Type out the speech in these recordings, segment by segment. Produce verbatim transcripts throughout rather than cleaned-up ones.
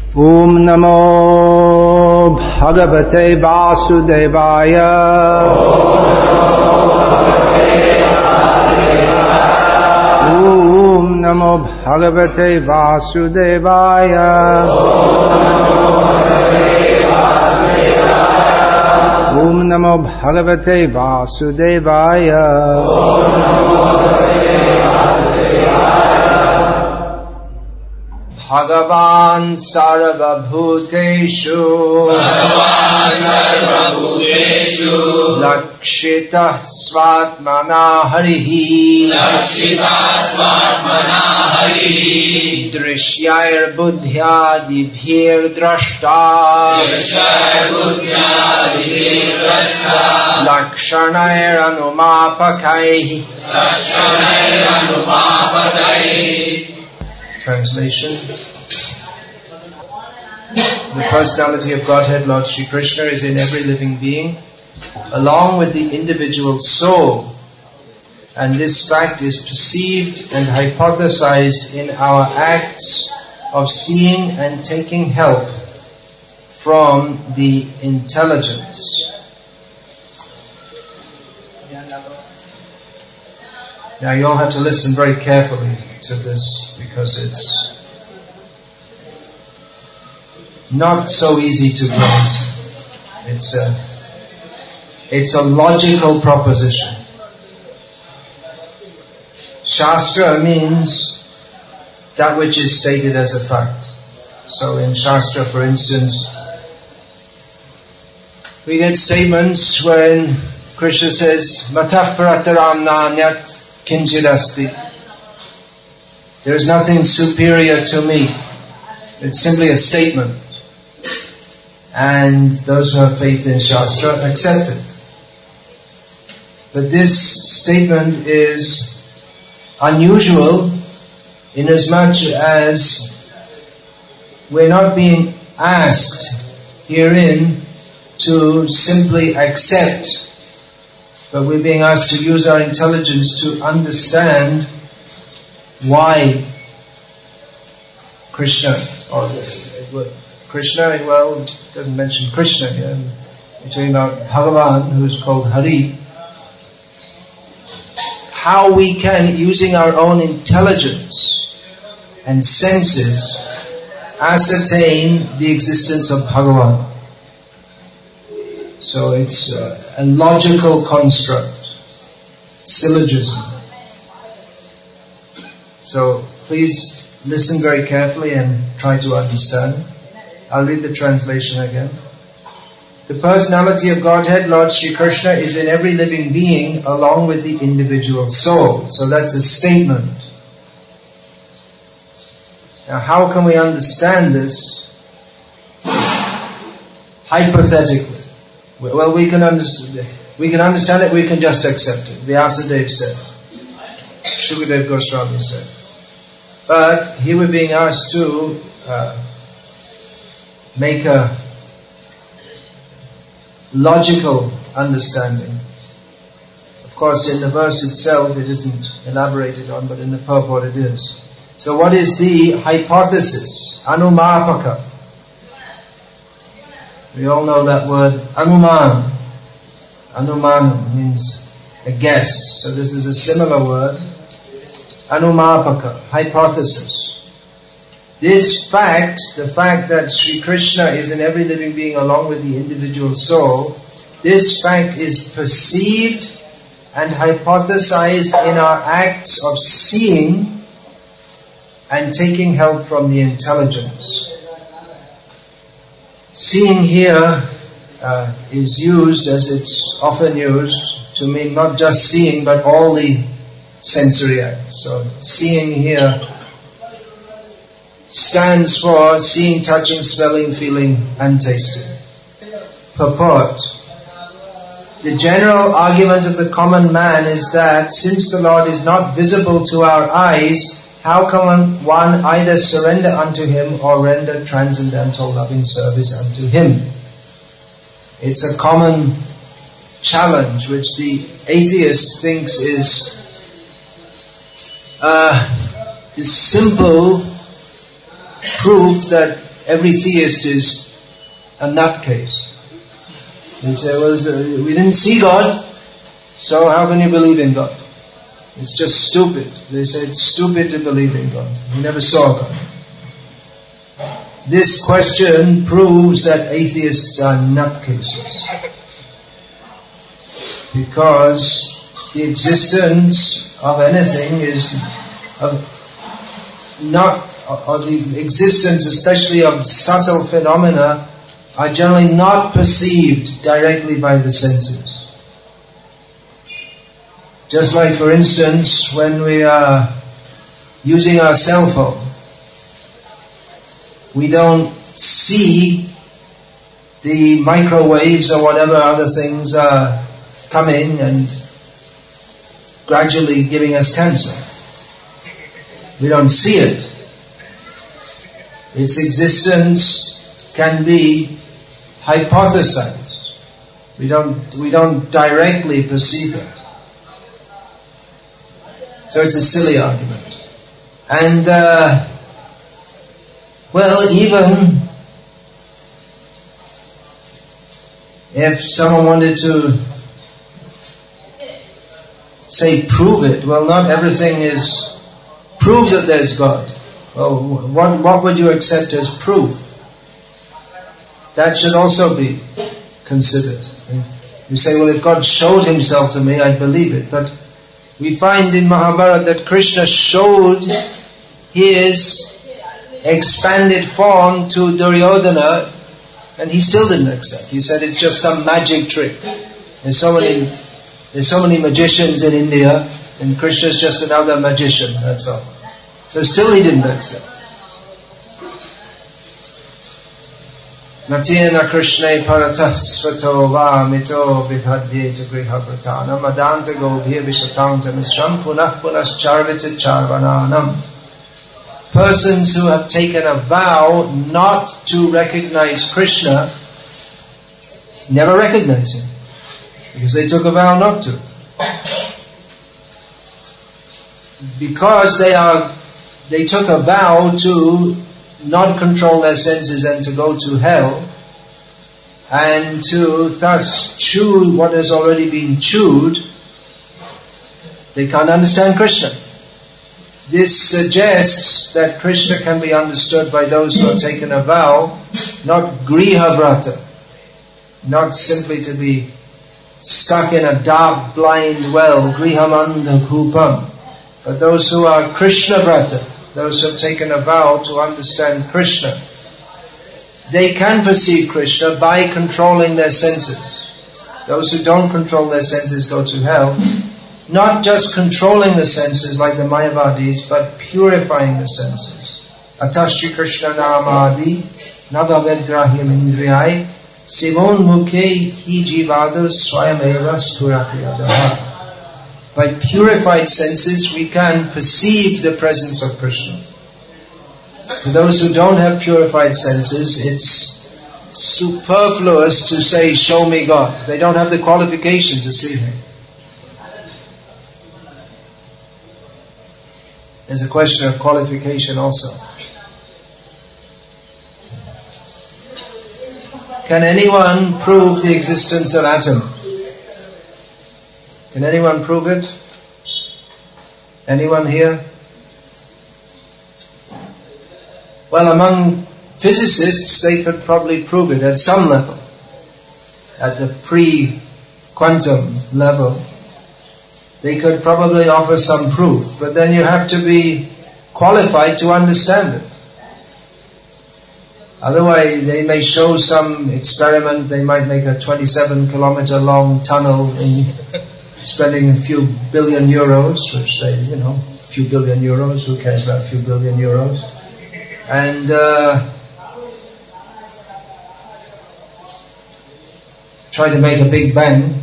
Om Namo Bhagavate Vasudevaya. Om Namo Bhagavate Vasudevaya. Om Namo Bhagavate Vasudevaya. Bhagavan Sarvabhuteshu Bhagavan Sarvabhuteshu Lakshitah Svatmana Harihi Lakshitah Svatmana Harihi Drishyair Buddhya Dibhir Drashta Drishyair Buddhya Dibhir Drashta Lakshanair Anumapakaihi Lakshanair Anumapakaihi. Translation. The personality of Godhead, Lord Shri Krishna, is in every living being, along with the individual soul. And this fact is perceived and hypothesized in our acts of seeing and taking help from the intelligence. Now you all have to listen very carefully to this, because it's not so easy to grasp. It's a, it's a logical proposition. Shastra means that which is stated as a fact. So in Shastra, for instance, we get statements wherein Krishna says, Matah parataram nanyat kinchidasti. There is nothing superior to me. It's simply a statement. And those who have faith in Shastra accept it. But this statement is unusual inasmuch as we're not being asked herein to simply accept, but we're being asked to use our intelligence to understand why Krishna, or Krishna, well, it doesn't mention Krishna here. We're talking about Bhagavan, who is called Hari. How we can, using our own intelligence and senses, ascertain the existence of Bhagavan. So it's a, a logical construct, syllogism. So please listen very carefully and try to understand. I'll read the translation again. The personality of Godhead, Lord Shri Krishna, is in every living being along with the individual soul. So that's a statement. Now how can we understand this? Hypothetically. Well, we can understand, we can understand it, we can just accept it. Vyasadeva said. Shukadeva Goswami said. But here we're being asked to uh, make a logical understanding. Of course, in the verse itself it isn't elaborated on, but in the purport it is. So what is the hypothesis? Anumapaka. We all know that word, anuman. Anumanam means a guess. So this is a similar word. Anumapaka, hypothesis. This fact, the fact that Sri Krishna is in every living being along with the individual soul, this fact is perceived and hypothesized in our acts of seeing and taking help from the intelligence. Seeing here uh, is used, as it's often used, to mean not just seeing but all the sensory acts. So seeing here stands for seeing, touching, smelling, feeling and tasting. Purport. The general argument of the common man is that since the Lord is not visible to our eyes, how can one either surrender unto Him or render transcendental loving service unto Him? It's a common challenge which the atheist thinks is uh, is simple proof that every theist is a nutcase. They say, well, we didn't see God, so how can you believe in God? It's just stupid. They say it's stupid to believe in God. We never saw God. This question proves that atheists are nutcases. Because the existence of anything is of not, or the existence especially of subtle phenomena are generally not perceived directly by the senses. Just like, for instance, when we are using our cell phone, we don't see the microwaves or whatever other things are coming and gradually giving us cancer. We don't see it. Its existence can be hypothesized. We don't, we don't directly perceive it. So it's a silly argument. And, uh, well, even if someone wanted to say prove it, well, not everything is prove that there's God. Well, what, what would you accept as proof? That should also be considered. You say, well, if God showed himself to me, I'd believe it. But we find in Mahabharata that Krishna showed his expanded form to Duryodhana, and he still didn't accept. He said it's just some magic trick. There's so many, there's so many magicians in India, and Krishna's just another magician, that's all. So still he didn't accept. Natina Krishna paratah svato va mito vidhadyeta grihabhratana madanta gobhya vishatanta misram punah punas charvita charvananam. Persons who have taken a vow not to recognize Krishna never recognize him, because they took a vow not to. Because they are, they took a vow to not control their senses and to go to hell, and to thus chew what has already been chewed, they can't understand Krishna. This suggests that Krishna can be understood by those who have taken a vow, not grihavrata, not simply to be stuck in a dark, blind well, grihamandha kupam, but those who are Krishna vrata, those who have taken a vow to understand Krishna. They can perceive Krishna by controlling their senses. Those who don't control their senses go to hell. Not just controlling the senses like the Mayavadis, but purifying the senses. Atashri Krishna namadi navavedrahyam indriyai sivon mukhe hi jivadu swayameva sthurati. By purified senses, we can perceive the presence of Krishna. For those who don't have purified senses, it's superfluous to say, show me God. They don't have the qualification to see Him. There's a question of qualification also. Can anyone prove the existence of atom? Can anyone prove it? Anyone here? Well, among physicists, they could probably prove it at some level, at the pre-quantum level. They could probably offer some proof, but then you have to be qualified to understand it. Otherwise, they may show some experiment, they might make a twenty-seven kilometer long tunnel in spending a few billion euros, which they, you know, a few billion euros, who cares about a few billion euros? And uh, try to make a big bang,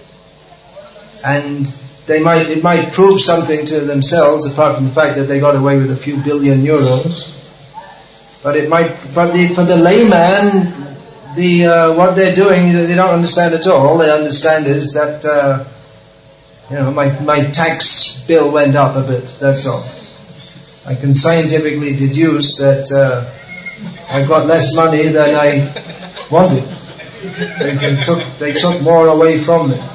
and they might, it might prove something to themselves, apart from the fact that they got away with a few billion euros. But it might, but the, for the layman, the uh, what they're doing, you know, they don't understand at all. All they understand is that, uh, you know, my my tax bill went up a bit. That's all. I can scientifically deduce that uh, I got less money than I wanted. They, they took they took more away from me.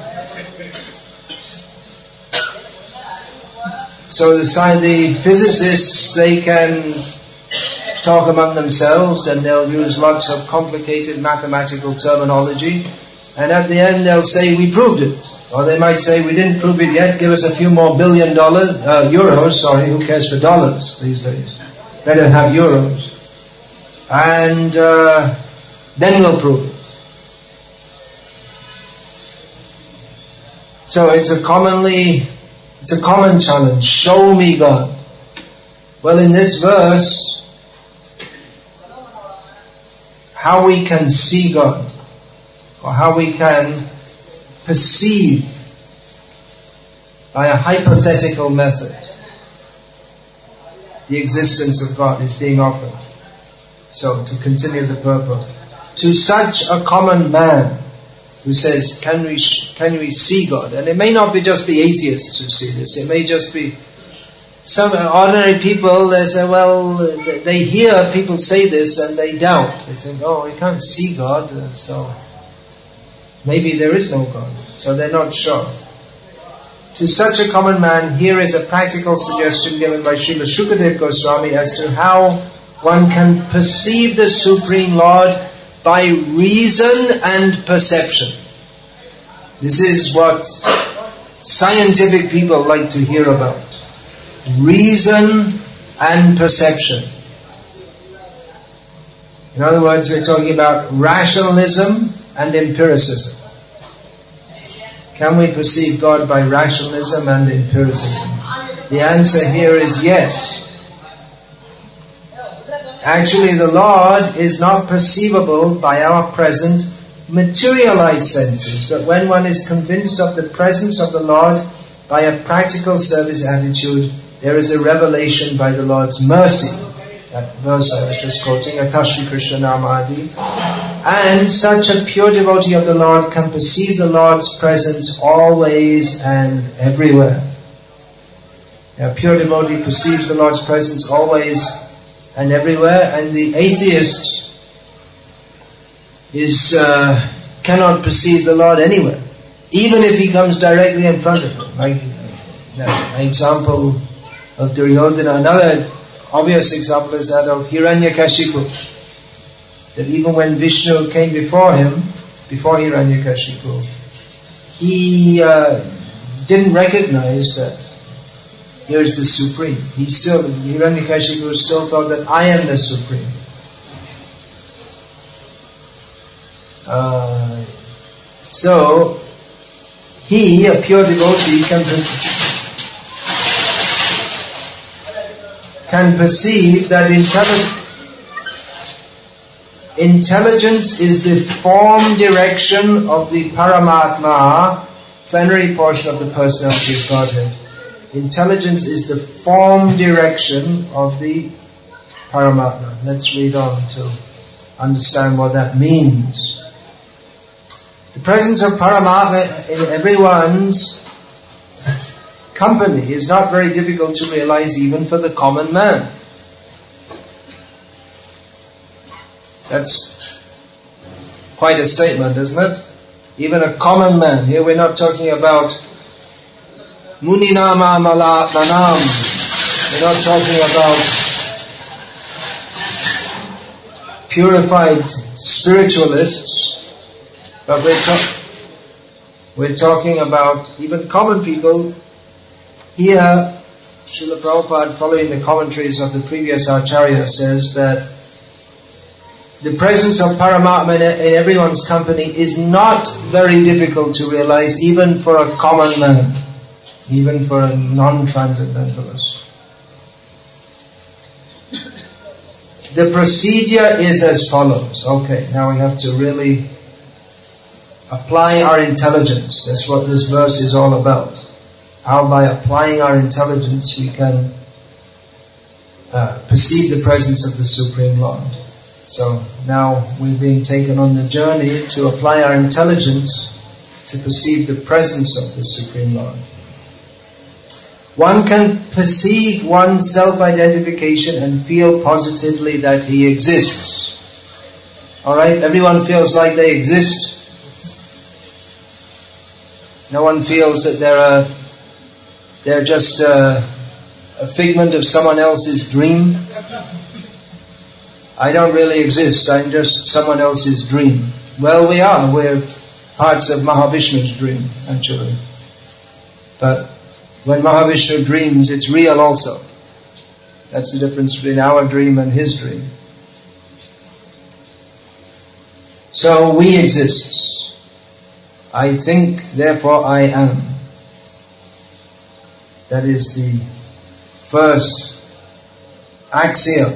So the, the physicists, they can talk among themselves and they'll use lots of complicated mathematical terminology, and at the end they'll say we proved it, or they might say we didn't prove it yet, give us a few more billion dollars, uh, euros, sorry, who cares for dollars these days, better have euros, and uh, then we'll prove it. So it's a commonly It's a common challenge. Show me God. Well, in this verse, how we can see God, or how we can perceive by a hypothetical method the existence of God is being offered. So, to continue the purport. To such a common man who says, can we can we see God? And it may not be just be atheists who see this. It may just be some ordinary people. They say, well, they hear people say this and they doubt. They think, oh, we can't see God, so maybe there is no God. So they're not sure. To such a common man, here is a practical suggestion given by Srila Shukadev Goswami as to how one can perceive the Supreme Lord by reason and perception. This is what scientific people like to hear about. Reason and perception. In other words, we're talking about rationalism and empiricism. Can we perceive God by rationalism and empiricism? The answer here is yes. Actually, the Lord is not perceivable by our present materialized senses, but when one is convinced of the presence of the Lord by a practical service attitude, there is a revelation by the Lord's mercy. That verse I was just quoting, Atashi Krishna Namadi. And such a pure devotee of the Lord can perceive the Lord's presence always and everywhere. A pure devotee perceives the Lord's presence always and everywhere, and the atheist is uh, cannot perceive the Lord anywhere, even if he comes directly in front of him. Like that example of Duryodhana. Another obvious example is that of Hiranyakashipu. That even when Vishnu came before him, before Hiranyakashipu, he uh, didn't recognize that here is the Supreme. He still, Hiranyakashipu still thought that I am the Supreme. Uh, so, he, a pure devotee, can, can perceive that intelligence Intelligence is the form direction of the Paramatma, plenary portion of the personality of Godhead. Intelligence is the form direction of the Paramatma. Let's read on to understand what that means. The presence of Paramatma in everyone's company is not very difficult to realize even for the common man. That's quite a statement, isn't it? Even a common man. Here we're not talking about Muninama Manam. We're not talking about purified spiritualists. But we're, ta- we're talking about even common people. Here, Srila Prabhupada, following the commentaries of the previous Acharya, says that the presence of Paramatma in everyone's company is not very difficult to realize, even for a common man, even for a non-transcendentalist. The procedure is as follows. Okay, now we have to really apply our intelligence. That's what this verse is all about. How by applying our intelligence we can uh, perceive the presence of the Supreme Lord. So now we're being taken on the journey to apply our intelligence to perceive the presence of the Supreme Lord. one can perceive one's self-identification and feel positively that he exists. Alright, everyone feels like they exist. No one feels that they're a, they're just a, a figment of someone else's dream. I don't really exist, I'm just someone else's dream. Well, we are, we're parts of Mahavishnu's dream, actually. But when Mahavishnu dreams, it's real also. That's the difference between our dream and his dream. So we exist. I think, therefore I am. That is the first axiom.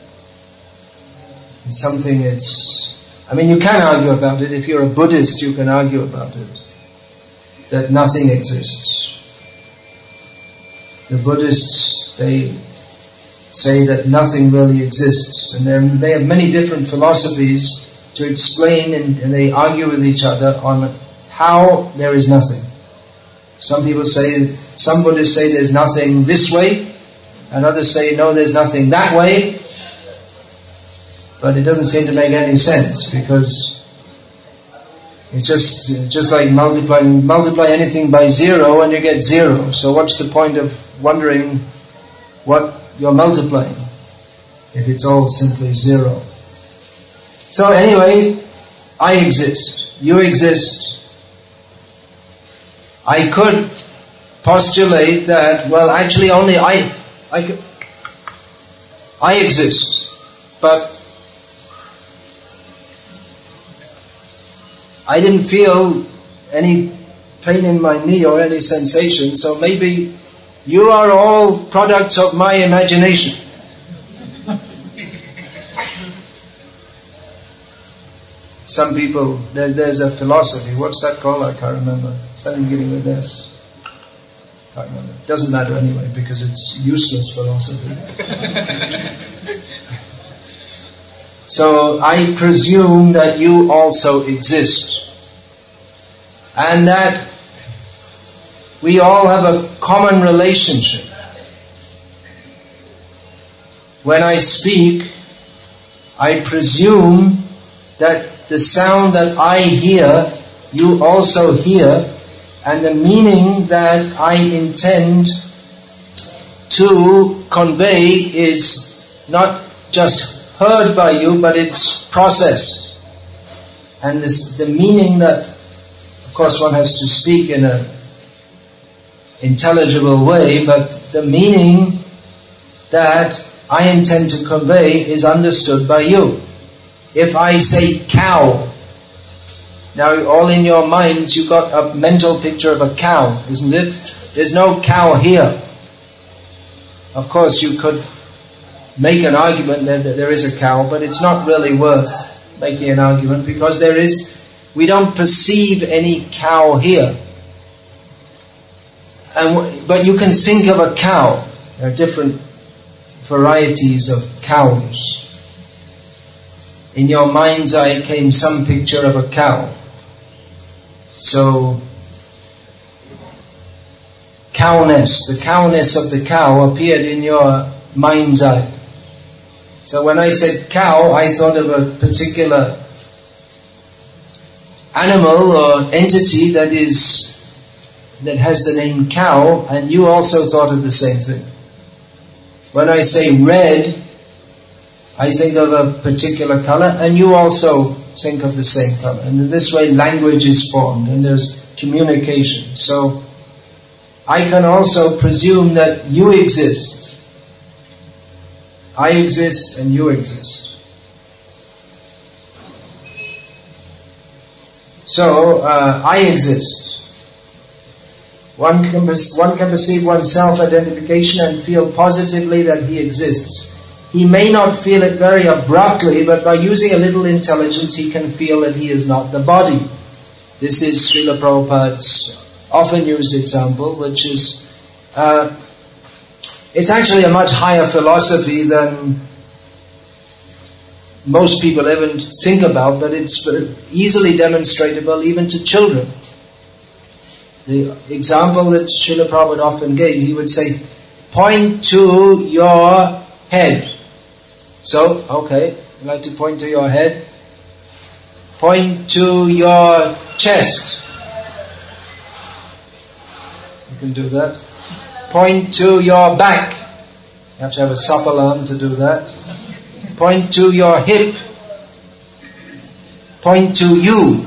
It's something it's, I mean you can argue about it. If you're a Buddhist, you can argue about it. That nothing exists. The Buddhists, they say that nothing really exists. And they have many different philosophies to explain, and, and they argue with each other on how there is nothing. Some people say, some Buddhists say there's nothing this way, and others say no, there's nothing that way. But it doesn't seem to make any sense, because it's just just like multiplying multiply anything by zero and you get zero. So what's the point of wondering what you're multiplying if it's all simply zero? So anyway, I exist. You exist. I could postulate that, well, actually only I, I, could, I exist. But I didn't feel any pain in my knee or any sensation, so maybe you are all products of my imagination. Some people, there, there's a philosophy, what's that called? I can't remember. Something beginning with S. Can't remember. Doesn't matter anyway, because it's useless philosophy. So I presume that you also exist. And that we all have a common relationship. When I speak, I presume that the sound that I hear, you also hear, and the meaning that I intend to convey is not just heard by you, but it's processed. And this, the meaning that, of course one has to speak in an intelligible way, but the meaning that I intend to convey is understood by you. If I say cow, now all in your minds you've got a mental picture of a cow, isn't it? There's no cow here. Of course you could make an argument that there is a cow, but it's not really worth making an argument, because there is, we don't perceive any cow here. And, but you can think of a cow. There are different varieties of cows. In your mind's eye came some picture of a cow. So, cowness, the cowness of the cow appeared in your mind's eye. So when I said cow, I thought of a particular animal or entity that is, that has the name cow, and you also thought of the same thing. When I say red, I think of a particular color, and you also think of the same color. And in this way language is formed, and there's communication. So, I can also presume that you exist. I exist and you exist. So, uh, I exist. One can, one can perceive one's self-identification and feel positively that he exists. He may not feel it very abruptly, but by using a little intelligence he can feel that he is not the body. This is Srila Prabhupada's often used example, which is, uh, it's actually a much higher philosophy than most people even think about, but it's easily demonstrable even to children. The example that Srila Prabhupada often gave, he would say, point to your head. So, okay, you like to point to your head? Point to your chest. You can do that. Point to your back. You have to have a supple arm to do that. Point to your hip. Point to you.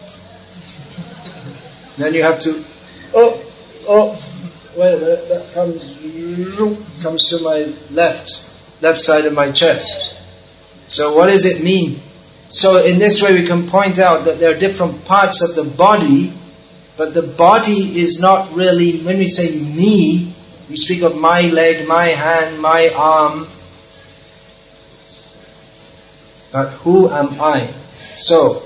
Then you have to, oh, oh, wait a minute, that comes, comes to my left, left side of my chest. So what does it mean? So in this way we can point out that there are different parts of the body, but the body is not really, when we say me, we speak of my leg, my hand, my arm, but who am I? So,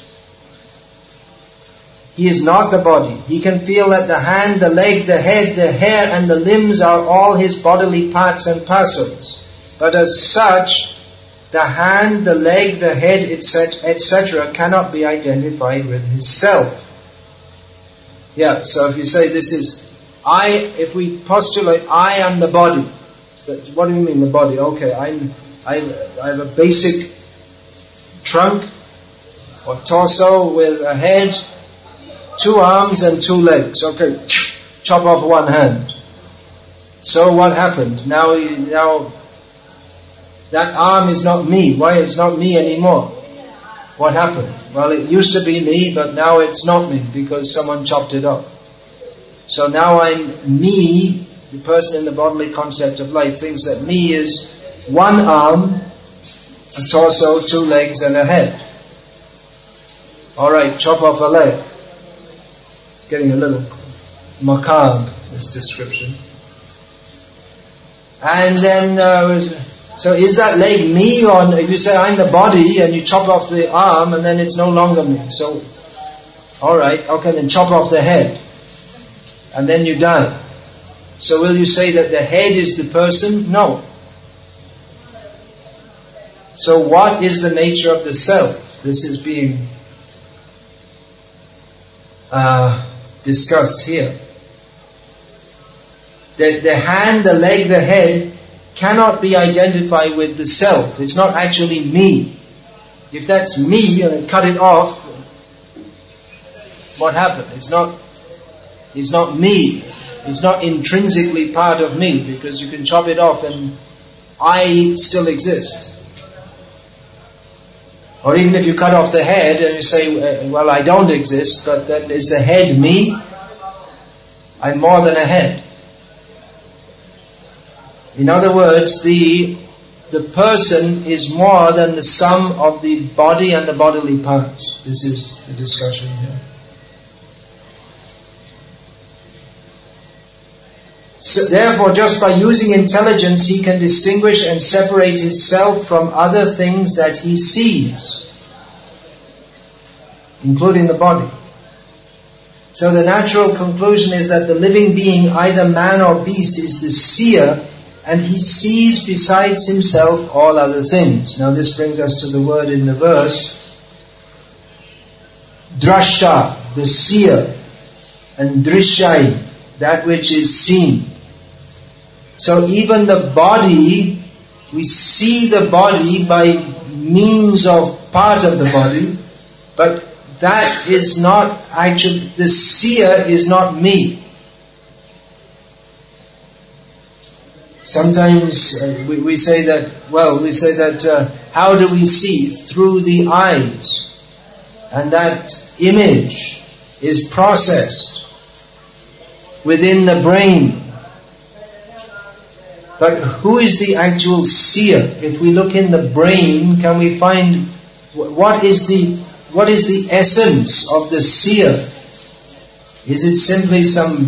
he is not the body. He can feel that the hand, the leg, the head, the hair and the limbs are all his bodily parts and parcels. But as such, the hand, the leg, the head, et cetera, et cetera cannot be identified with his self. Yeah, so if you say this is I, if we postulate I am the body, so what do you mean the body? Okay, I'm, I, I have a basic trunk or torso with a head, two arms and two legs. Okay, chop off one hand. So what happened? Now, now that arm is not me. Why it's not me anymore? What happened? Well, it used to be me, but now it's not me because someone chopped it off. So now I'm me. The person in the bodily concept of life thinks that me is one arm, a torso, two legs and a head. Alright, chop off a leg. It's getting a little macabre, this description. And then, uh, so is that leg me, or if you say I'm the body and you chop off the arm and then it's no longer me. So, alright, okay, then chop off the head. And then you die. So will you say that the head is the person? No. So what is the nature of the self? This is being uh, discussed here. The, the hand, the leg, the head cannot be identified with the self. It's not actually me. If that's me and I cut it off, what happened? It's not, it's not me. It's not intrinsically part of me, because you can chop it off and I still exist. Or even if you cut off the head and you say, well, I don't exist, but then is the head me? I'm more than a head. In other words, the the person is more than the sum of the body and the bodily parts. This is the discussion here. So therefore, just by using intelligence, he can distinguish and separate himself from other things that he sees, including the body. So the natural conclusion is that the living being, either man or beast, is the seer, and he sees besides himself all other things. Now this brings us to the word in the verse, drashta, the seer, and drishai, that which is seen. So even the body, we see the body by means of part of the body, but that is not actually, the seer is not me. Sometimes uh, we, we say that, well, we say that, uh, how do we see? Through the eyes. And that image is processed within the brain. But who is the actual seer? If we look in the brain, can we find what is the what is the essence of the seer? Is it simply some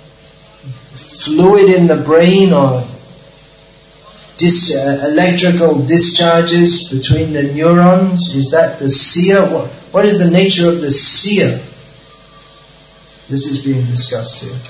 fluid in the brain, or dis, uh, electrical discharges between the neurons? Is that the seer? What, what is the nature of the seer? This is being discussed here.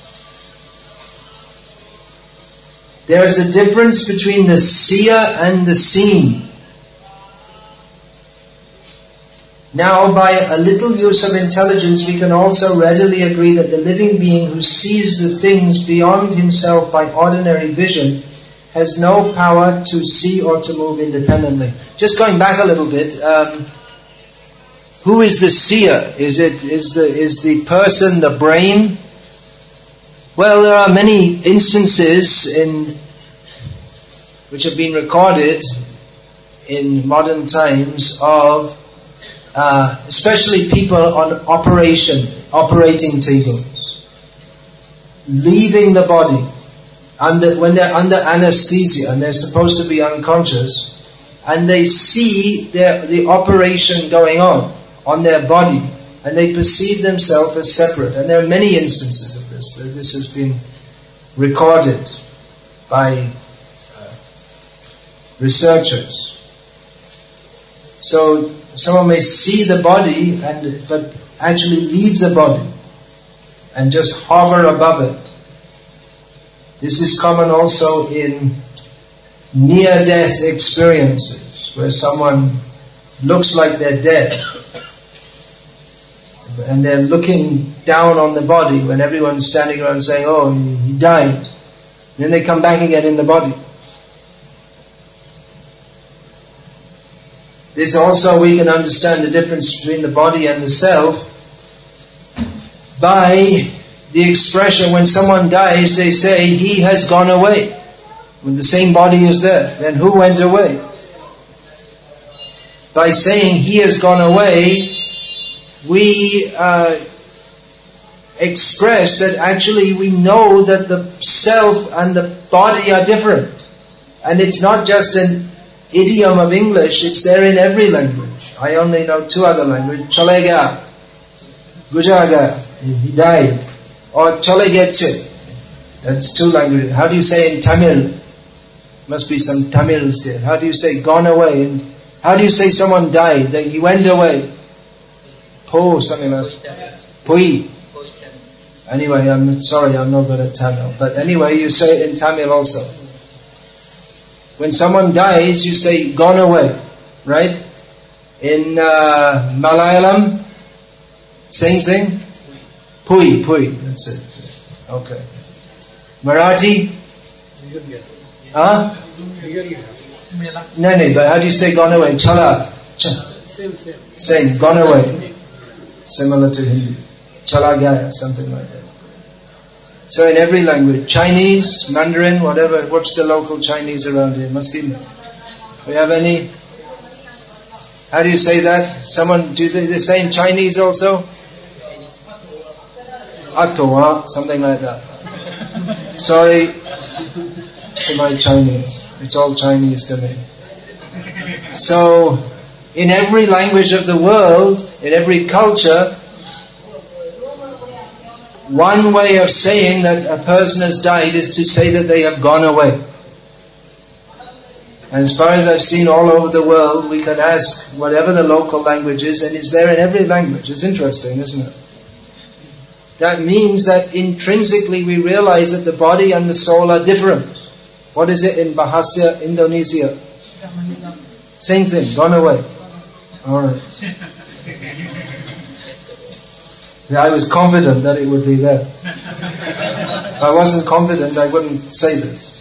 There is a difference between the seer and the seen. Now, by a little use of intelligence, we can also readily agree that the living being who sees the things beyond himself by ordinary vision has no power to see or to move independently. Just going back a little bit, um, who is the seer? Is it is the is the person the brain? Well, there are many instances in which have been recorded in modern times of uh, especially people on operation operating tables leaving the body under, when they're under anesthesia and they're supposed to be unconscious, and they see their, the operation going on on their body, and they perceive themselves as separate. And there are many instances of this. This has been recorded by uh, researchers. So someone may see the body, and but actually leave the body and just hover above it. This is common also in near-death experiences, where someone looks like they're dead, and they're looking down on the body when everyone's standing around saying, oh, he died. And then they come back again in the body. This also, we can understand the difference between the body and the self by the expression, when someone dies, they say, he has gone away. When the same body is there, then who went away? By saying he has gone away, we uh, express that actually we know that the self and the body are different. And it's not just an idiom of English, it's there in every language. I only know two other languages. Chale gaya, gujara gaya, he died. Or chale geche. That's two languages. How do you say in Tamil? Must be some Tamils there. How do you say gone away? And how do you say someone died? That he went away? Po, something like that. Pui. Anyway, I'm sorry, I'm not good at Tamil. But anyway, you say it in Tamil also. When someone dies, you say gone away, right? In uh, Malayalam, same thing. Pui, pui. That's it. Okay. Marathi? Huh? No, no, but how do you say gone away? Chala. Ch- same, same. Same, gone away. Similar to Hindi. Chala gaya, something like that. So in every language, Chinese, Mandarin, whatever, what's the local Chinese around here? Must be. We have any? How do you say that? Someone, do they, they say in Chinese also? Atoa, something like that. Sorry for my Chinese. It's all Chinese to me. So, in every language of the world, in every culture, one way of saying that a person has died is to say that they have gone away. And as far as I've seen all over the world, we can ask whatever the local language is, and it's there in every language. It's interesting, isn't it? That means that intrinsically we realize that the body and the soul are different. What is it in Bahasa Indonesia? Same thing, gone away. Alright. Yeah, I was confident that it would be there. If I wasn't confident, I wouldn't say this.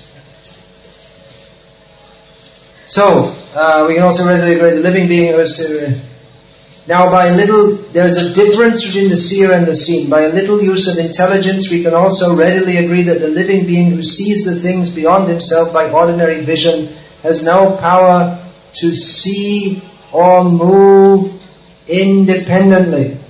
So, uh, we can also readily agree the living being was... Uh, now by little, there's a difference between the seer and the seen. By a little use of intelligence, we can also readily agree that the living being who sees the things beyond himself by ordinary vision has no power to see or move independently.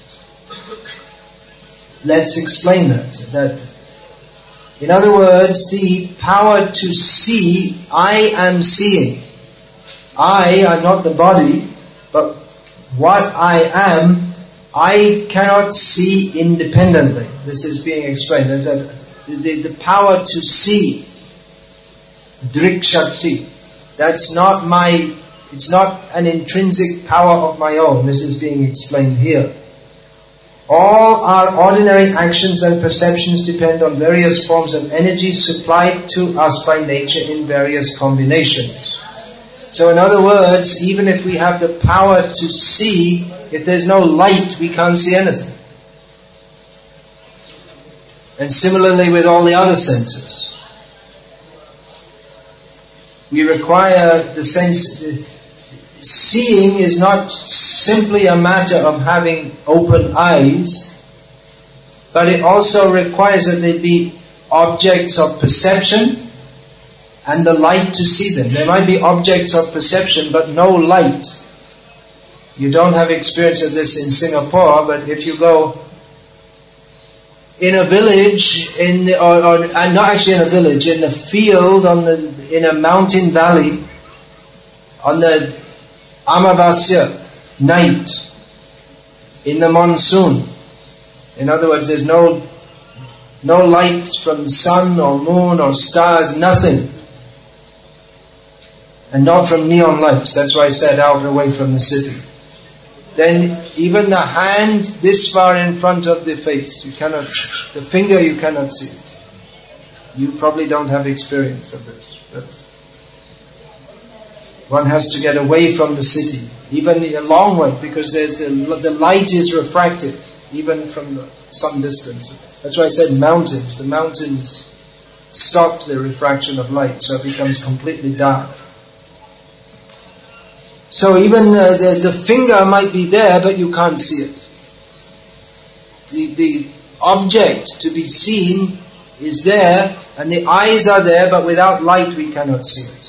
Let's explain that. That, in other words, the power to see, I am seeing. I am not the body, but what I am, I cannot see independently. This is being explained. That's that the, the power to see, Drik Shakti, that's not my, it's not an intrinsic power of my own. This is being explained here. All our ordinary actions and perceptions depend on various forms of energy supplied to us by nature in various combinations. So in other words, even if we have the power to see, if there's no light, we can't see anything. And similarly with all the other senses. We require the sense, seeing is not simply a matter of having open eyes, but it also requires that there be objects of perception and the light to see them. There might be objects of perception but no light. You don't have experience of this in Singapore, but if you go in a village, in the, or, or and not actually in a village, in a field, on the in a mountain valley, on the Amavasya night, in the monsoon. In other words, there's no no light from sun or moon or stars, nothing. And not from neon lights. That's why I said out away from the city. Then even the hand this far in front of the face, you cannot, the finger you cannot see. You probably don't have experience of this. But one has to get away from the city, even a long way, because there's the the light is refracted, even from the, some distance. That's why I said mountains. The mountains stop the refraction of light, so it becomes completely dark. So even uh, the, the finger might be there, but you can't see it. The, the object to be seen is there, and the eyes are there, but without light we cannot see it.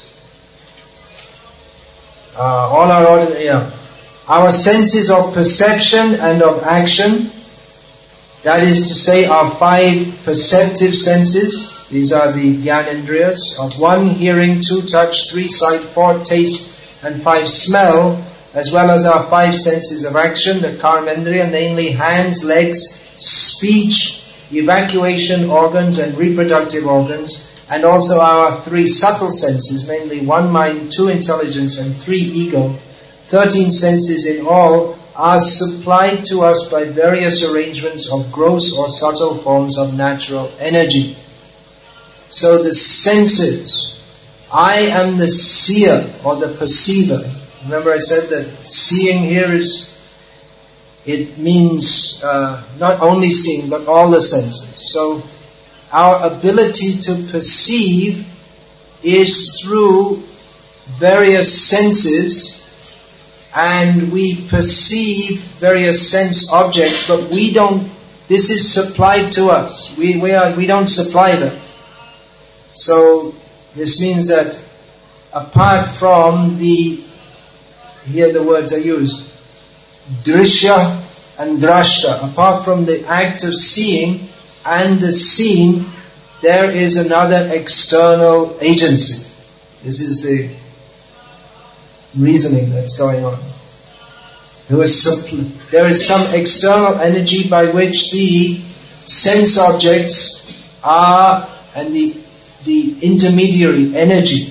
Uh, all our ordinary, yeah. Our senses of perception and of action, that is to say our five perceptive senses, these are the Gyanendriyas, of one, hearing, two, touch, three, sight, four, taste, and five, smell, as well as our five senses of action, the Karmendriya, namely hands, legs, speech, evacuation organs and reproductive organs, and also our three subtle senses, namely one mind, two intelligence, and three ego. Thirteen senses in all are supplied to us by various arrangements of gross or subtle forms of natural energy. So the senses, I am the seer or the perceiver. Remember I said that seeing here is, it means uh, not only seeing but all the senses. So our ability to perceive is through various senses, and we perceive various sense objects, but we don't, this is supplied to us. We, we, are, we don't supply them. So this means that apart from the, here the words are used, drishya and drashta, apart from the act of seeing and the seen, there is another external agency. This is the reasoning that's going on. There is some, there is some external energy by which the sense objects are, and the the intermediary energy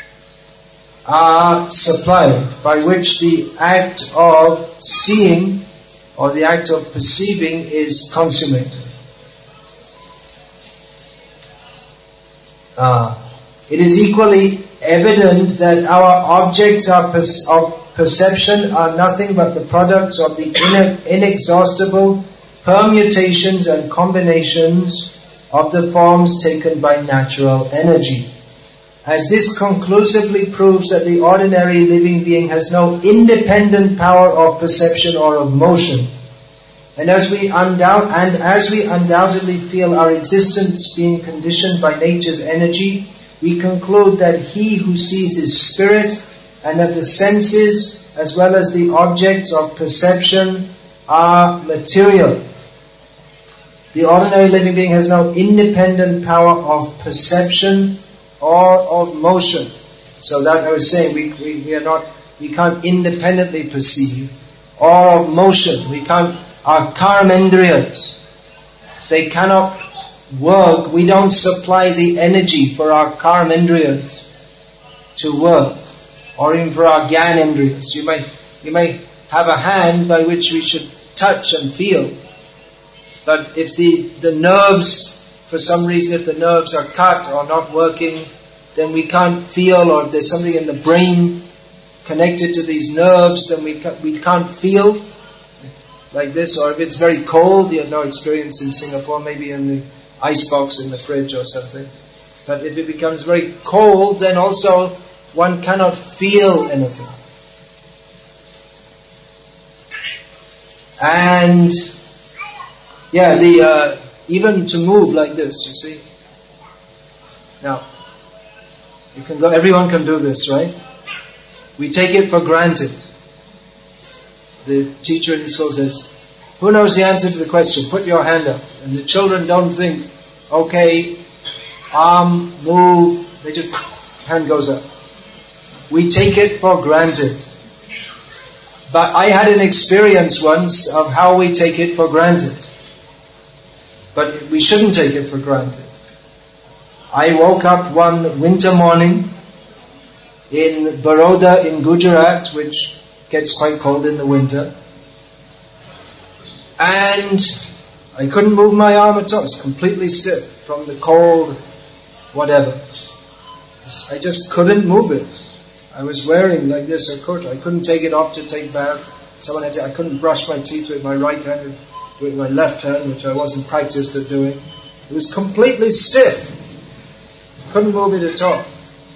are supplied, by which the act of seeing or the act of perceiving is consummated. Uh, it is equally evident that our objects are per- of perception are nothing but the products of the ine- inexhaustible permutations and combinations of the forms taken by natural energy. As this conclusively proves that the ordinary living being has no independent power of perception or of motion, and as we undoubt and as we undoubtedly feel our existence being conditioned by nature's energy, we conclude that he who sees is spirit, and that the senses as well as the objects of perception are material. The ordinary living being has no independent power of perception or of motion. So that I was saying, we, we, we are not, we can't independently perceive, or of motion. We can't, our karmendriyas, they cannot work. We don't supply the energy for our karmendriyas to work, or even for our gyanendriyas. You may, you may have a hand by which we should touch and feel. But if the, the nerves, for some reason, if the nerves are cut or not working, then we can't feel, or if there's something in the brain connected to these nerves, then we, ca- we can't feel like this. Or if it's very cold, you have no experience in Singapore, maybe in the ice box in the fridge or something. But if it becomes very cold, then also one cannot feel anything. And yeah, the uh, even to move like this, you see. Now, you can go. Everyone can do this, right? We take it for granted. The teacher in the school says, "Who knows the answer to the question? Put your hand up." And the children don't think, "Okay, arm, move." They just hand goes up. We take it for granted. But I had an experience once of how we take it for granted. But we shouldn't take it for granted. I woke up one winter morning in Baroda in Gujarat, which gets quite cold in the winter. And I couldn't move my arm at all. It was completely stiff from the cold, whatever. I just couldn't move it. I was wearing like this a coat. I couldn't take it off to take bath. Someone had to, I couldn't brush my teeth with my right hand, with my left hand, which I wasn't practiced at doing. It was completely stiff. Couldn't move it at all.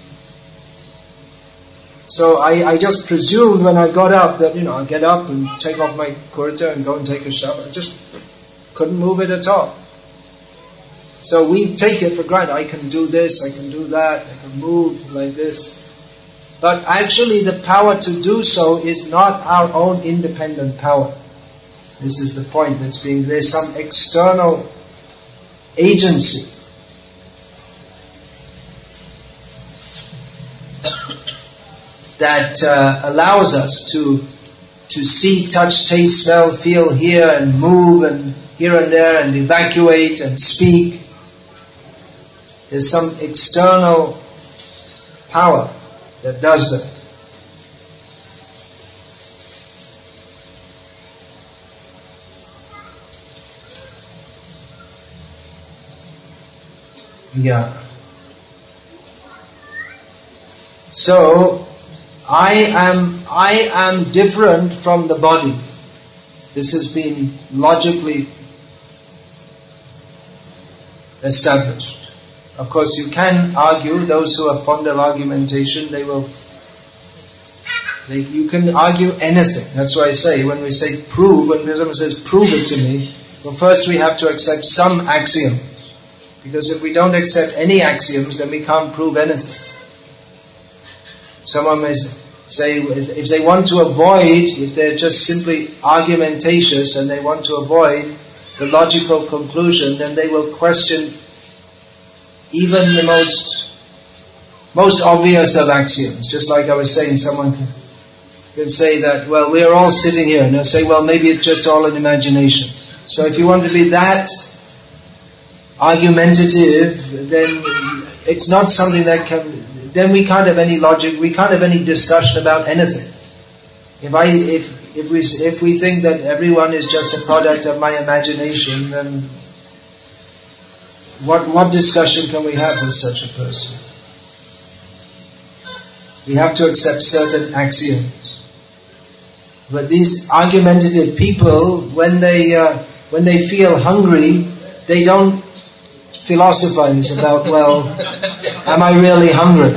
So I, I just presumed when I got up that, you know, I'll get up and take off my kurta and go and take a shower. I just couldn't move it at all. So we take it for granted. I can do this, I can do that, I can move like this. But actually the power to do so is not our own independent power. This is the point that's being, there's some external agency that uh, allows us to to see, touch, taste, smell, feel, hear, and move, and here and there, and evacuate and speak. There's some external power that does that. Yeah. So, I am, I am different from the body. This has been logically established. Of course, you can argue, those who are fond of argumentation, they will, they, you can argue anything. That's why I say, when we say prove, when someone says prove it to me, well, first we have to accept some axioms. Because if we don't accept any axioms, then we can't prove anything. Someone may say, if, if they want to avoid, if they're just simply argumentatious and they want to avoid the logical conclusion, then they will question even the most most obvious of axioms. Just like I was saying, someone can, can say that, well, we are all sitting here, and they'll say, well, maybe it's just all an imagination. So if you want to be that argumentative, then it's not something that can, then we can't have any logic, we can't have any discussion about anything. If I, if, if we, if we think that everyone is just a product of my imagination, then what, what discussion can we have with such a person? We have to accept certain axioms. But these argumentative people, when they, uh, when they feel hungry, they don't philosophize about, well, am I really hungry?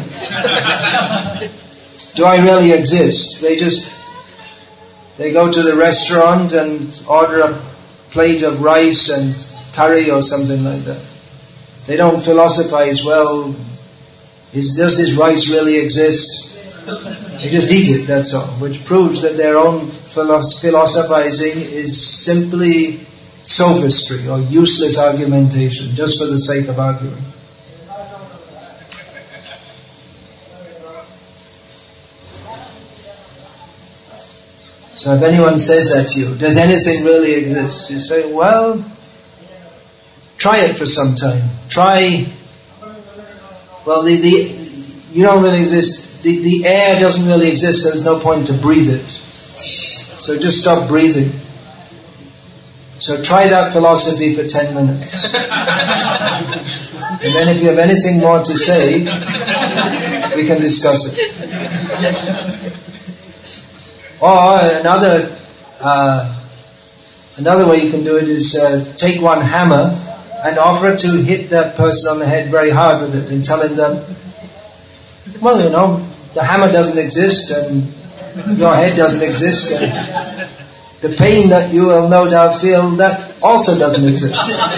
Do I really exist? They just, they go to the restaurant and order a plate of rice and curry or something like that. They don't philosophize, well, is, does this rice really exist? They just eat it, that's all. Which proves that their own philosophizing is simply sophistry or useless argumentation, just for the sake of arguing. So if anyone says that to you, does anything really exist? You say, well, try it for some time. Try, well, the, the you don't really exist. The, the air doesn't really exist, so there's no point to breathe it. So just stop breathing. So try that philosophy for ten minutes. And then if you have anything more to say, we can discuss it. Or another uh, another way you can do it is uh, take one hammer and offer to hit that person on the head very hard with it and telling them, well, you know, the hammer doesn't exist and your head doesn't exist and the pain that you will no doubt feel, that also doesn't exist.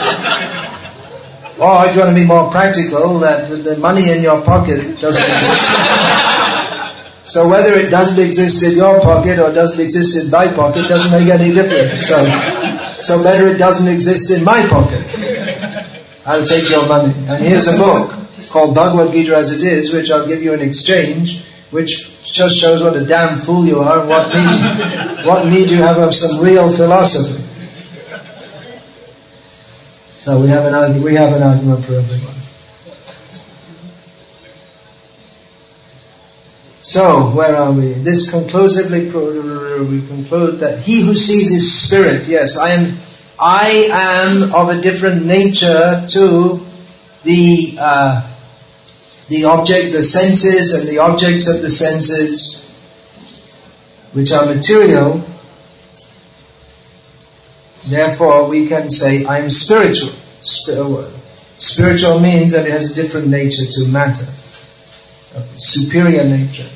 Or if you want to be more practical, that the money in your pocket doesn't exist. So whether it doesn't exist in your pocket or doesn't exist in my pocket doesn't make any difference. So, so better it doesn't exist in my pocket. I'll take your money. And here's a book called Bhagavad Gita as it is, which I'll give you in exchange, which just shows what a damn fool you are and what need, what need you have of some real philosophy. So we have an argument, we have an argument for everyone. So, where are we? This conclusively, we conclude that he who sees his spirit, yes, I am, I am of a different nature to the, uh, the object, the senses and the objects of the senses, which are material. Therefore, we can say, I am spiritual. Spiritual means that it has a different nature to matter, a superior nature.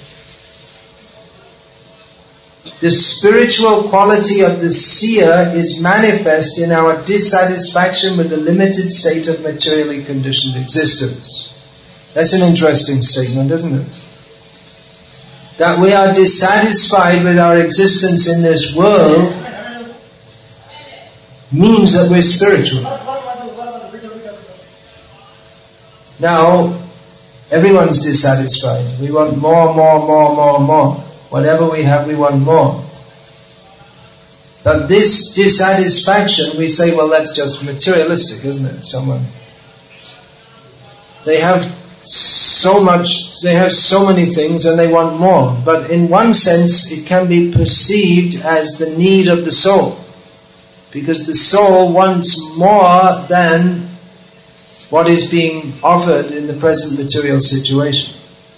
The spiritual quality of the seer is manifest in our dissatisfaction with the limited state of materially conditioned existence. That's an interesting statement, isn't it? That we are dissatisfied with our existence in this world means that we're spiritual. Now, everyone's dissatisfied. We want more, more, more, more, more. Whatever we have, we want more. But this dissatisfaction, we say, well, that's just materialistic, isn't it? Someone, they have so much, they have so many things and they want more. But in one sense, it can be perceived as the need of the soul. Because the soul wants more than what is being offered in the present material situation.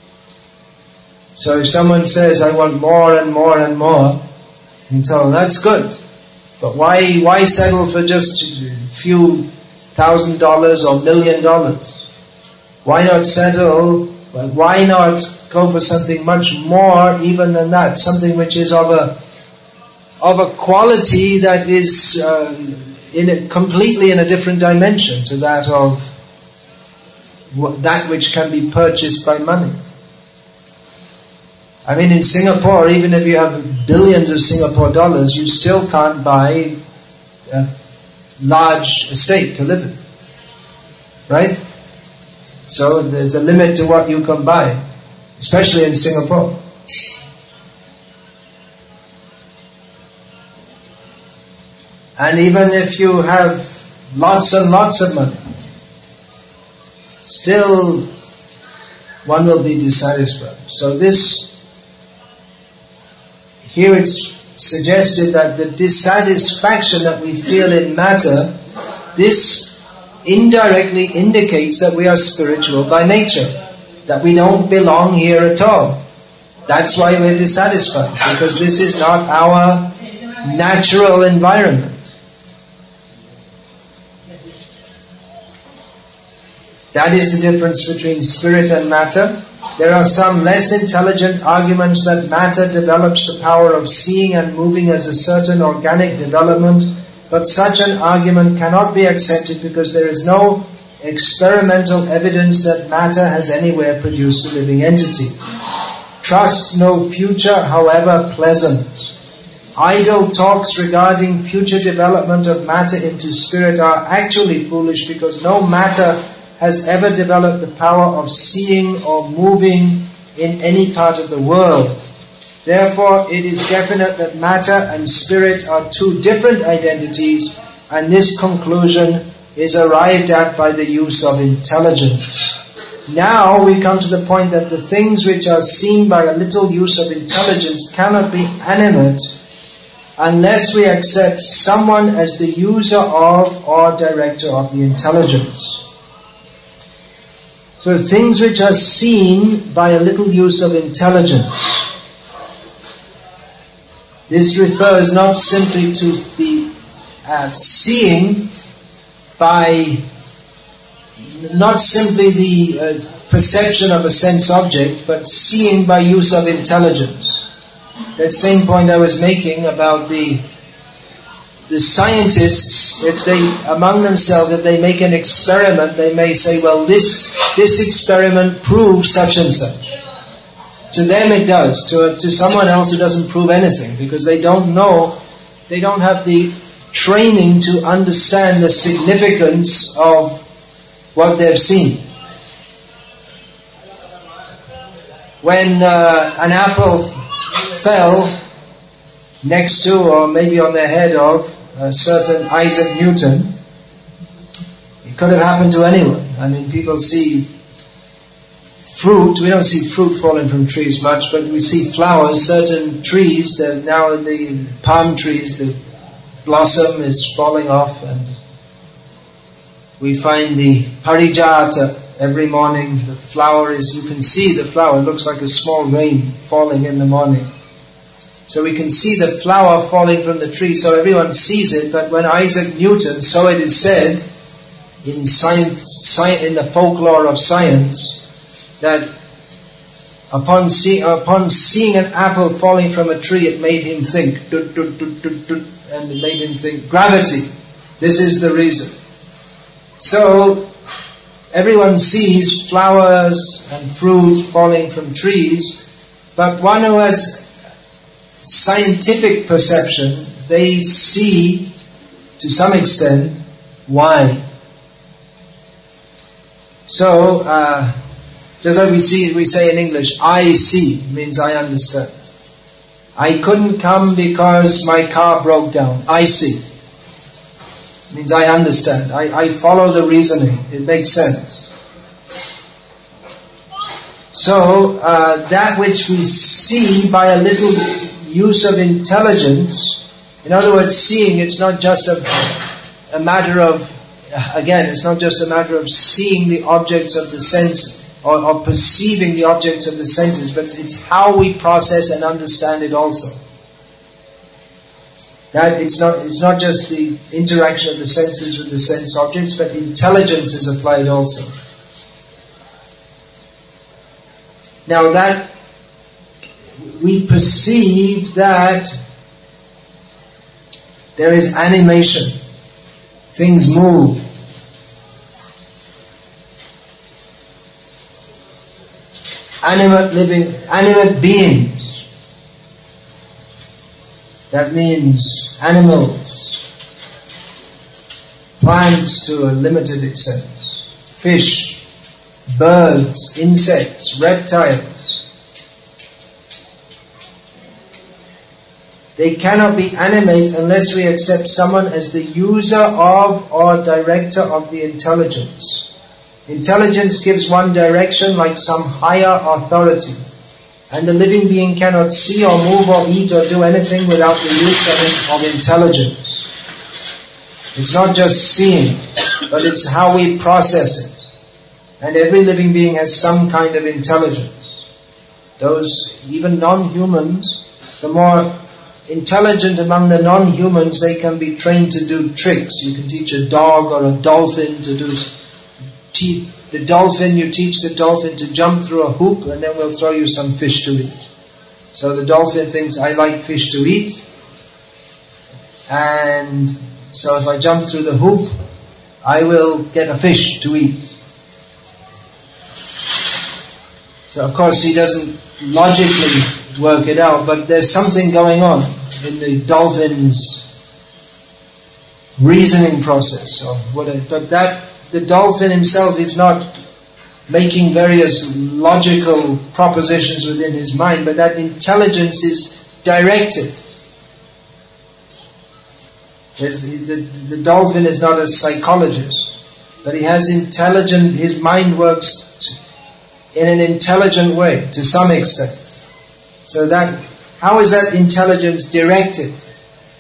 So if someone says, I want more and more and more, you tell them, that's good. But why, why settle for just a few thousand dollars or million dollars? Why not settle, why not go for something much more even than that? Something which is of a, of a quality that is uh, in a, completely in a different dimension to that of that which can be purchased by money. I mean, in Singapore, even if you have billions of Singapore dollars, you still can't buy a large estate to live in. Right? So there's a limit to what you can buy, especially in Singapore. And even if you have lots and lots of money, still one will be dissatisfied. So this, here it's suggested that the dissatisfaction that we feel in matter, this indirectly indicates that we are spiritual by nature, that we don't belong here at all. That's why we're dissatisfied, because this is not our natural environment. That is the difference between spirit and matter. There are some less intelligent arguments that matter develops the power of seeing and moving as a certain organic development, but such an argument cannot be accepted because there is no experimental evidence that matter has anywhere produced a living entity. Trust no future, however pleasant. Idle talks regarding future development of matter into spirit are actually foolish because no matter has ever developed the power of seeing or moving in any part of the world. Therefore, it is definite that matter and spirit are two different identities, and this conclusion is arrived at by the use of intelligence. Now we come to the point that the things which are seen by a little use of intelligence cannot be animate unless we accept someone as the user of or director of the intelligence. So things which are seen by a little use of intelligence. This refers not simply to the uh, seeing by, not simply the uh, perception of a sense object, but seeing by use of intelligence. That same point I was making about the the scientists, if they, among themselves, if they make an experiment, they may say, well, this this experiment proves such and such. To them it does. To to someone else it doesn't prove anything, because they don't know, they don't have the training to understand the significance of what they've seen. When uh, an apple fell next to, or maybe on the head of, a certain Isaac Newton, it could have happened to anyone. I mean, people see fruit, we don't see fruit falling from trees much, but we see flowers, certain trees, that now the palm trees, the blossom is falling off, and we find the parijata every morning, the flower is, you can see the flower, it looks like a small rain falling in the morning. So we can see the flower falling from the tree, so everyone sees it. But when Isaac Newton, so it is said in science, in the folklore of science, that upon, see, upon seeing an apple falling from a tree, it made him think, dut, dut, dut, dut, dut, and it made him think, gravity. This is the reason. So everyone sees flowers and fruit falling from trees, but one who has scientific perception, they see to some extent why. So, uh, just like we see, we say in English, I see means I understand. I couldn't come because my car broke down. I see means I understand. I, I follow the reasoning. It makes sense. So, uh, that which we see by a little use of intelligence, in other words, seeing, it's not just a, a matter of, again, it's not just a matter of seeing the objects of the sense, or, or perceiving the objects of the senses, but it's how we process and understand it also. That it's not, it's not just the interaction of the senses with the sense objects, but intelligence is applied also. Now that we perceive that there is animation, things move. Animate living, animate beings. That means animals, plants to a limited extent, fish, birds, insects, reptiles. They cannot be animate unless we accept someone as the user of or director of the intelligence. Intelligence gives one direction like some higher authority. And the living being cannot see or move or eat or do anything without the use of, it, of intelligence. It's not just seeing, but it's how we process it. And every living being has some kind of intelligence. Those, even non-humans, the more intelligent among the non-humans, they can be trained to do tricks. You can teach a dog or a dolphin to do... Te- the dolphin, you teach the dolphin to jump through a hoop, and then we'll throw you some fish to eat. So the dolphin thinks, I like fish to eat, and so if I jump through the hoop, I will get a fish to eat. So of course he doesn't logically work it out, but there's something going on in the dolphin's reasoning process, or whatever. But that the dolphin himself is not making various logical propositions within his mind, but that intelligence is directed. The, the, the dolphin is not a psychologist, but he has intelligent, his mind works in an intelligent way to some extent. So that, how is that intelligence directed?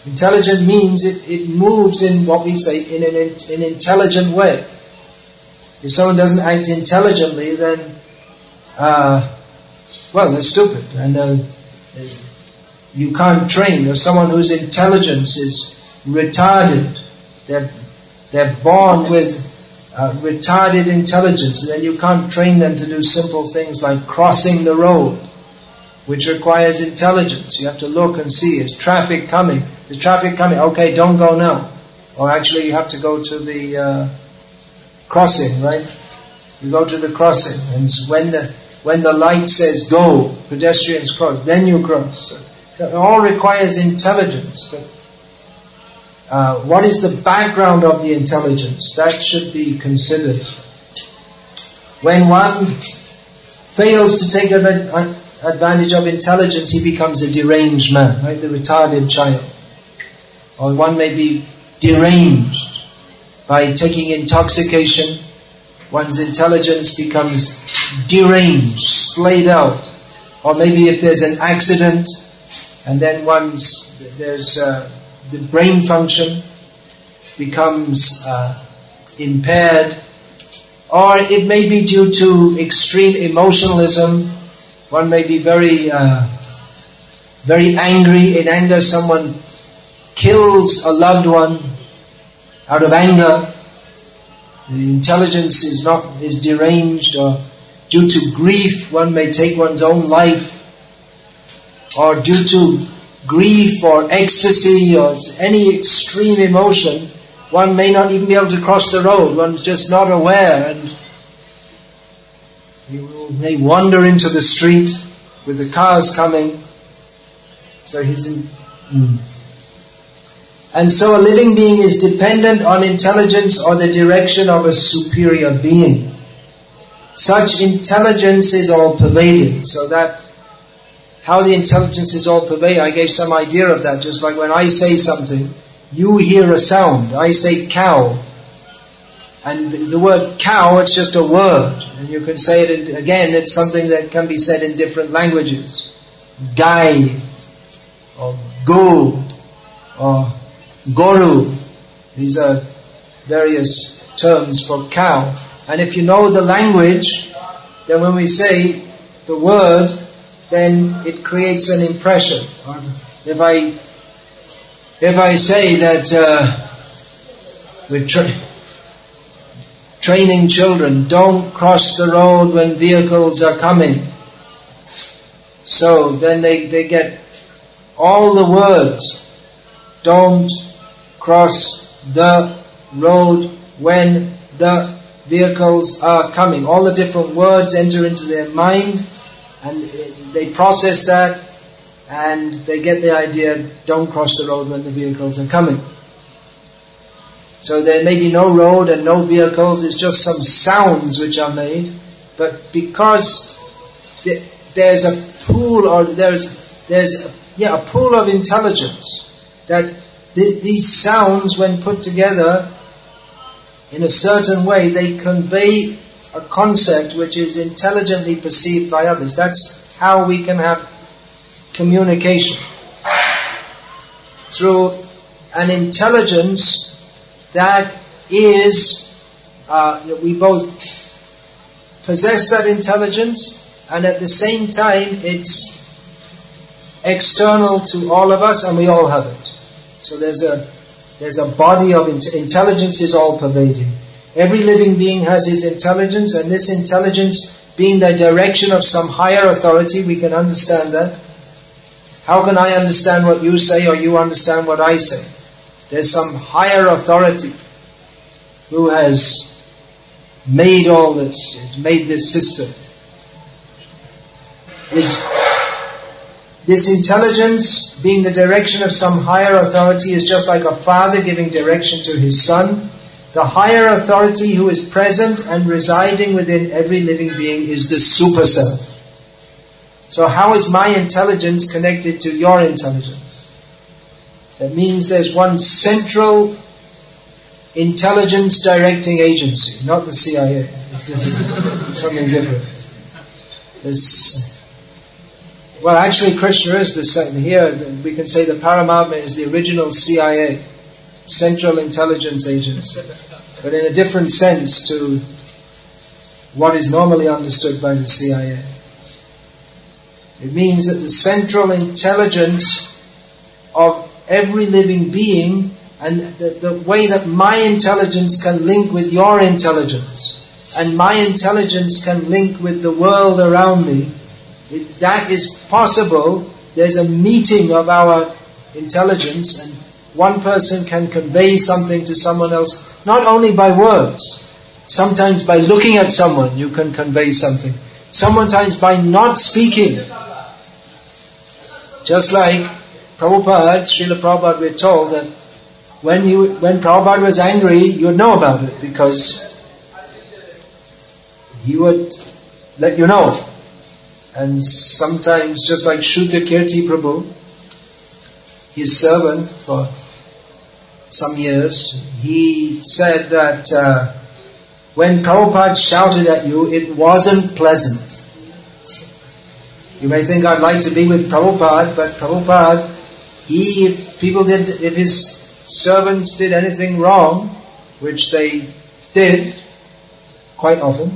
Intelligent means it, it moves in what we say in an in, an intelligent way. If someone doesn't act intelligently, then uh, well, they're stupid, and uh, you can't train. Or someone whose intelligence is retarded, they're they're born with uh, retarded intelligence, and then you can't train them to do simple things like crossing the road, which requires intelligence. You have to look and see, is traffic coming? Is traffic coming? Okay, don't go now. Or actually you have to go to the uh, crossing, right? You go to the crossing, and when the when the light says go, pedestrians cross, then you cross. So it all requires intelligence. But, uh, what is the background of the intelligence? That should be considered. When one fails to take advantage advantage of intelligence, he becomes a deranged man, right? The retarded child. Or one may be deranged by taking intoxication. One's intelligence becomes deranged, splayed out. Or maybe if there's an accident, and then one's, there's, uh, the brain function becomes, uh, impaired. Or it may be due to extreme emotionalism. One may be very, uh, very angry. In anger, someone kills a loved one out of anger. The intelligence is not, is deranged. Or due to grief, one may take one's own life. Or due to grief or ecstasy or any extreme emotion, one may not even be able to cross the road. One's just not aware, and you may wander into the street with the cars coming. So he's in. Mm. And so a living being is dependent on intelligence or the direction of a superior being. Such intelligence is all-pervading. So that, how the intelligence is all-pervading, I gave some idea of that. Just like when I say something, you hear a sound. I say cow. And the word cow, it's just a word. And you can say it in, again, it's something that can be said in different languages. Gai, or go, or goru. These are various terms for cow. And if you know the language, then when we say the word, then it creates an impression. If I, if I say that uh, we're tra- training children, don't cross the road when vehicles are coming. So then they, they get all the words. Don't cross the road when the vehicles are coming. All the different words enter into their mind, and they process that, and they get the idea, don't cross the road when the vehicles are coming. So there may be no road and no vehicles, it's just some sounds which are made, but because there's a pool, or there's there's a, yeah a pool of intelligence, that th- these sounds, when put together in a certain way, they convey a concept which is intelligently perceived by others. That's how we can have communication, through an intelligence that is, uh, we both possess that intelligence, and at the same time it's external to all of us, and we all have it. So there's a there's a body of int- intelligence is all pervading. Every living being has his intelligence, and this intelligence being the direction of some higher authority, we can understand that. How can I understand what you say, or you understand what I say? There's some higher authority who has made all this, has made this system. Is this intelligence being the direction of some higher authority is just like a father giving direction to his son. The higher authority who is present and residing within every living being is the super self. So how is my intelligence connected to your intelligence? That means there's one central intelligence directing agency, not the C I A. It's something different. There's, Well, actually Krishna is the same. Here we can say the Paramatma is the original C I A, Central Intelligence Agency, but in a different sense to what is normally understood by the C I A. It means that the central intelligence of every living being, and the, the way that my intelligence can link with your intelligence, and my intelligence can link with the world around me, it, that is possible. There's a meeting of our intelligence, and one person can convey something to someone else, not only by words. Sometimes by looking at someone you can convey something. Sometimes by not speaking. Just like Prabhupada, Srila Prabhupada, we're told that when you, when Prabhupada was angry, you would know about it, because he would let you know. And sometimes, just like Shruta Kirti Prabhu, his servant for some years, he said that uh, when Prabhupada shouted at you, it wasn't pleasant. You may think, I'd like to be with Prabhupada, but Prabhupada, he, if people did, if his servants did anything wrong, which they did quite often,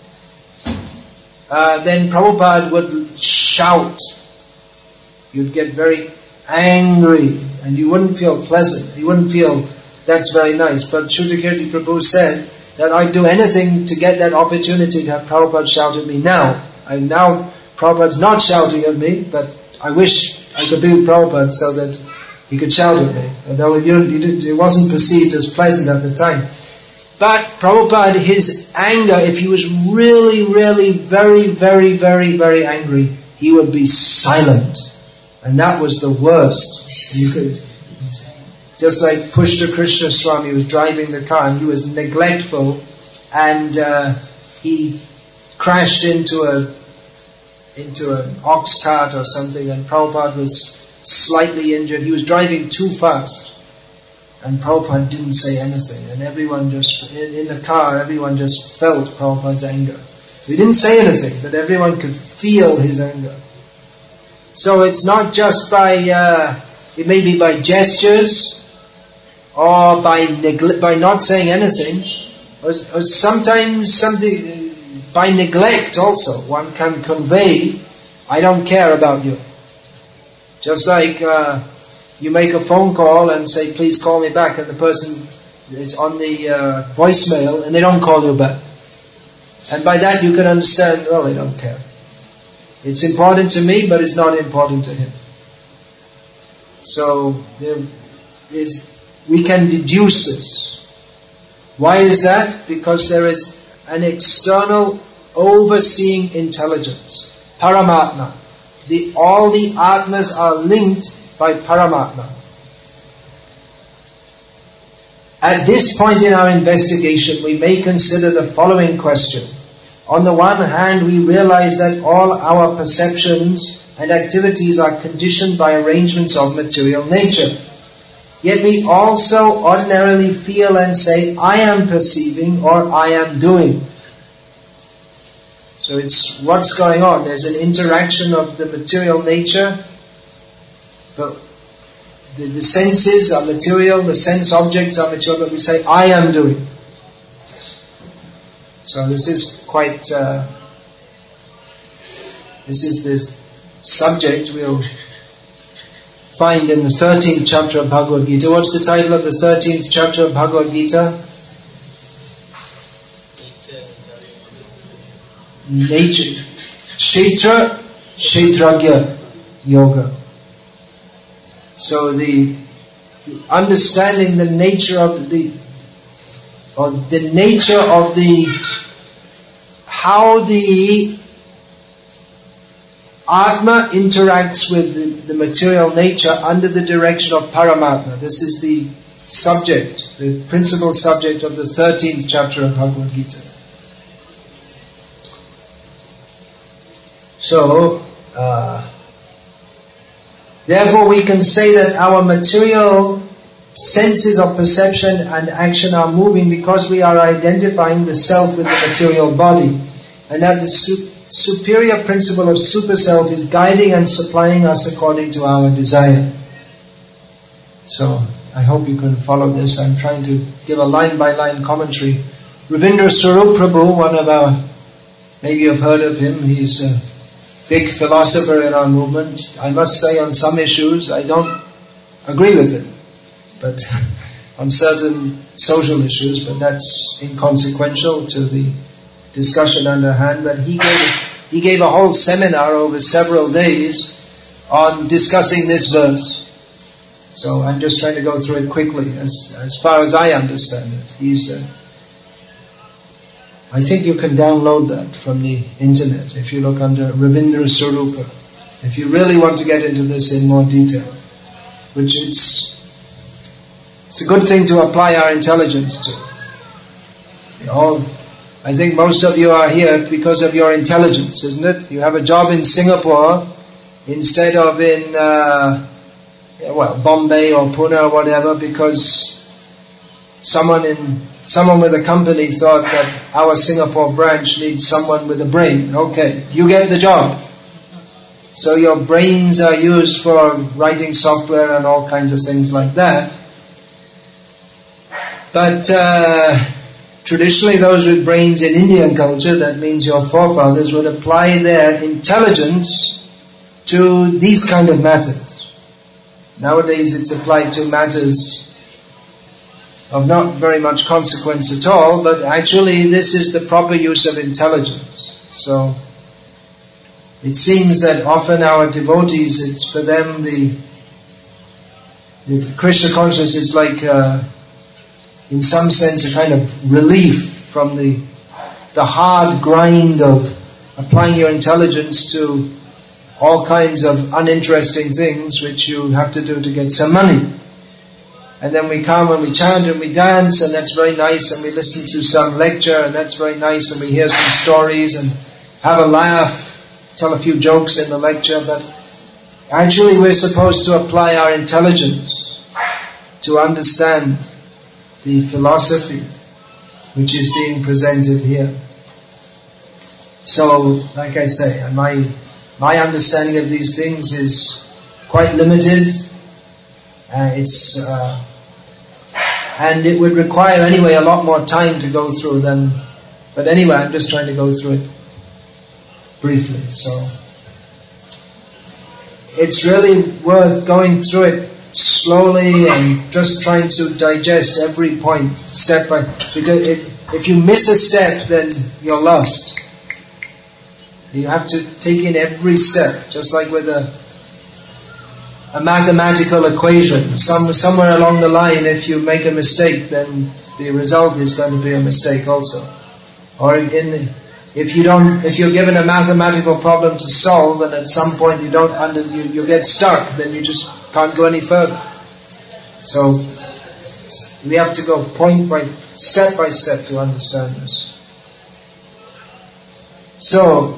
uh, then Prabhupada would shout. You'd get very angry, and you wouldn't feel pleasant. You wouldn't feel that's very nice. But Shrutakirti Prabhu said that I'd do anything to get that opportunity to have Prabhupada shout at me now. I now Prabhupada's not shouting at me, but I wish I could be with Prabhupada so that he could shout at me. Although it wasn't perceived as pleasant at the time. But Prabhupada, his anger, if he was really, really very, very, very, very angry, he would be silent. And that was the worst. You could, just like Pushta Krishna Swami was driving the car and he was neglectful, and uh, he crashed into a into an ox cart or something, and Prabhupada was slightly injured. He was driving too fast, and Prabhupada didn't say anything, and everyone just, in, in the car, everyone just felt Prabhupada's anger. He didn't say anything, but everyone could feel his anger. So it's not just by, uh, it may be by gestures, or by neglect, by not saying anything, or, or sometimes something, by neglect also. One can convey, I don't care about you. Just like uh, you make a phone call and say, please call me back, and the person is on the uh, voicemail and they don't call you back. And by that you can understand, well, they don't care. It's important to me, but it's not important to him. So there is, we can deduce this. Why is that? Because there is an external overseeing intelligence, Paramatma. The, all the Atmas are linked by Paramatma. At this point in our investigation, we may consider the following question. On the one hand, we realize that all our perceptions and activities are conditioned by arrangements of material nature. Yet we also ordinarily feel and say, I am perceiving or I am doing. So it's what's going on. There's an interaction of the material nature. But the, the senses are material, the sense objects are material, but we say, I am doing. So this is quite, uh, this is the subject we'll find in the thirteenth chapter of Bhagavad Gita. What's the title of the thirteenth chapter of Bhagavad Gita? Nature, Kshetra, Kshetragya Yoga. So the, the understanding the nature of the, or the nature of the, how the Atma interacts with the, the material nature under the direction of Paramatma. This is the subject, the principal subject of the thirteenth chapter of Bhagavad Gita. So, uh, therefore we can say that our material senses of perception and action are moving because we are identifying the self with the material body. and that the su- superior principle of super self is guiding and supplying us according to our desire. So, I hope you can follow this. I'm trying to give a line-by-line commentary. Ravindra Swarup Prabhu, one of our, maybe you've heard of him, he's a big philosopher in our movement. I must say on some issues I don't agree with him, but on certain social issues, but that's inconsequential to the discussion under hand. But he gave, he gave a whole seminar over several days on discussing this verse. So I'm just trying to go through it quickly, as as far as I understand it. He's, uh, I think you can download that from the internet if you look under Ravindra Swarupa. If you really want to get into this in more detail, which it's it's a good thing to apply our intelligence to. You all, I think most of you are here because of your intelligence, isn't it? You have a job in Singapore instead of in uh, well, Bombay or Pune or whatever, because someone in someone with a company thought that our Singapore branch needs someone with a brain. Okay, you get the job. So your brains are used for writing software and all kinds of things like that. But uh, traditionally those with brains in Indian culture, that means your forefathers, would apply their intelligence to these kind of matters. Nowadays it's applied to matters of not very much consequence at all, but actually this is the proper use of intelligence. So it seems that often our devotees, it's for them the, the Krishna consciousness is like uh, in some sense a kind of relief from the the hard grind of applying your intelligence to all kinds of uninteresting things which you have to do to get some money. And then we come and we chant and we dance, and that's very nice, and we listen to some lecture, and that's very nice, and we hear some stories and have a laugh, tell a few jokes in the lecture. But actually we're supposed to apply our intelligence to understand the philosophy which is being presented here. So, like I say, my my understanding of these things is quite limited. Uh, it's uh, and it would require anyway a lot more time to go through than. But anyway, I'm just trying to go through it briefly. So it's really worth going through it slowly and just trying to digest every point step by. Because if, if you miss a step, then you're lost. You have to take in every step, just like with a a mathematical equation. Some somewhere along the line, if you make a mistake, then the result is going to be a mistake also. Or in the, if you don't, if you're given a mathematical problem to solve, and at some point you don't under you, you get stuck, then you just can't go any further. So we have to go point by step by step to understand this. So.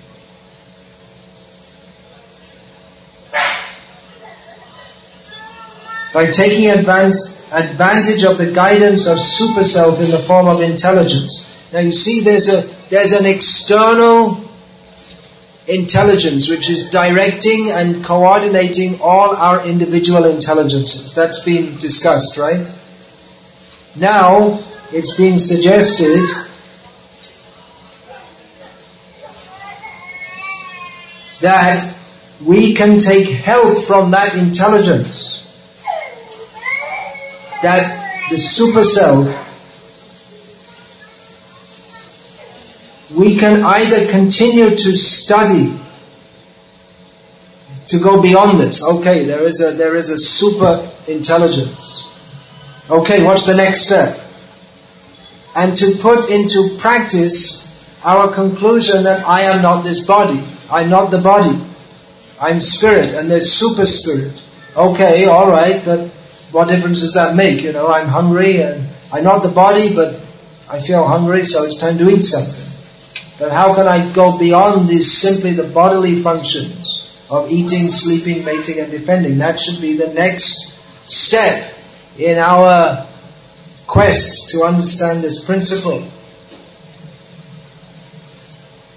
By taking advance, advantage of the guidance of super self in the form of intelligence. Now you see there's a there's an external intelligence which is directing and coordinating all our individual intelligences. That's been discussed, right? Now it's being suggested that we can take help from that intelligence. That the super self, we can either continue to study to go beyond this. Okay, there is a there is a super intelligence. Okay, what's the next step? And to put into practice our conclusion that I am not this body. I'm not the body. I'm spirit, and there's super spirit. Okay, all right, but what difference does that make? You know, I'm hungry and I'm not the body, but I feel hungry, so it's time to eat something. But how can I go beyond these simply the bodily functions of eating, sleeping, mating and defending? That should be the next step in our quest to understand this principle.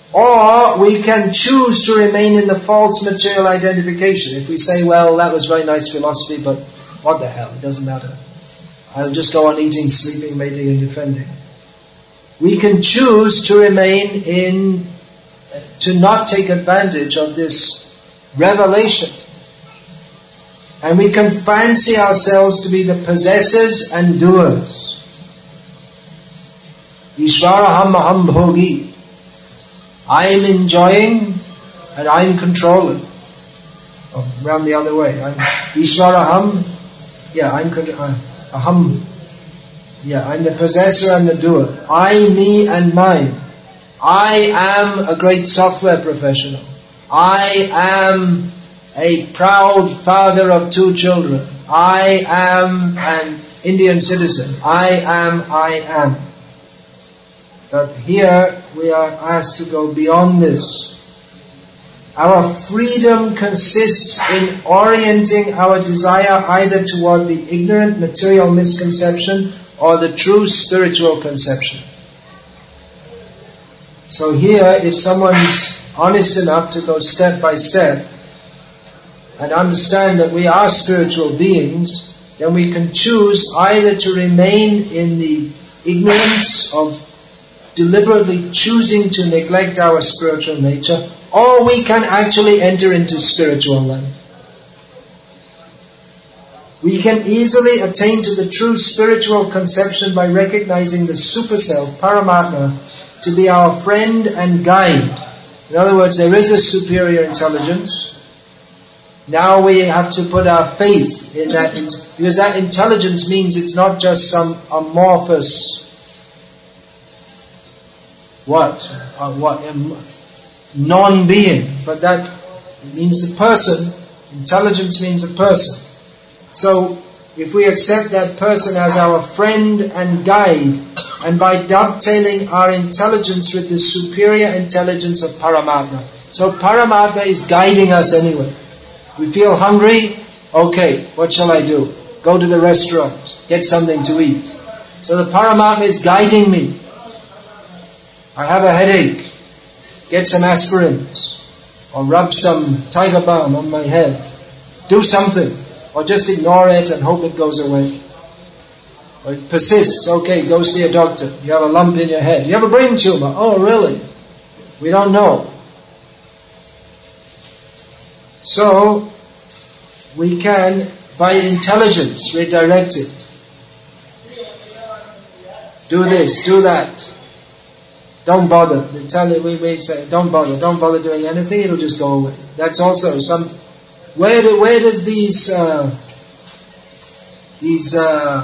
Or we can choose to remain in the false material identification. If we say, well, that was very nice philosophy, but what the hell, it doesn't matter. I'll just go on eating, sleeping, mating and defending. We can choose to remain in, to not take advantage of this revelation. And we can fancy ourselves to be the possessors and doers. Ishvaraham aham bhogi. I am enjoying and I am controlling. Oh, round the other way. I'm Ishvaraham. Yeah, I'm uh, aham. Yeah, I'm the possessor and the doer. I, me and mine. I am a great software professional. I am a proud father of two children. I am an Indian citizen. I am, I am. But here we are asked to go beyond this. Our freedom consists in orienting our desire either toward the ignorant material misconception or the true spiritual conception. So here, if someone's honest enough to go step by step and understand that we are spiritual beings, then we can choose either to remain in the ignorance of deliberately choosing to neglect our spiritual nature, or we can actually enter into spiritual life. We can easily attain to the true spiritual conception by recognizing the super self, Paramatma, to be our friend and guide. In other words, there is a superior intelligence. Now we have to put our faith in that, because that intelligence means it's not just some amorphous what? Uh, what? Um, non-being. But that means a person. Intelligence means a person. So, if we accept that person as our friend and guide, and by dovetailing our intelligence with the superior intelligence of Paramatma. So Paramatma is guiding us anyway. We feel hungry, okay, what shall I do? Go to the restaurant, get something to eat. So the Paramatma is guiding me. I have a headache, get some aspirins, or rub some tiger balm on my head. Do something, or just ignore it and hope it goes away. Or it persists, okay, go see a doctor. You have a lump in your head. You have a brain tumor. Oh, really? We don't know. So, we can, by intelligence, redirect it. Do this, do that. Don't bother. They tell you, we, we say, don't bother, don't bother doing anything, it'll just go away. That's also some, where do, where does these, uh, these, uh,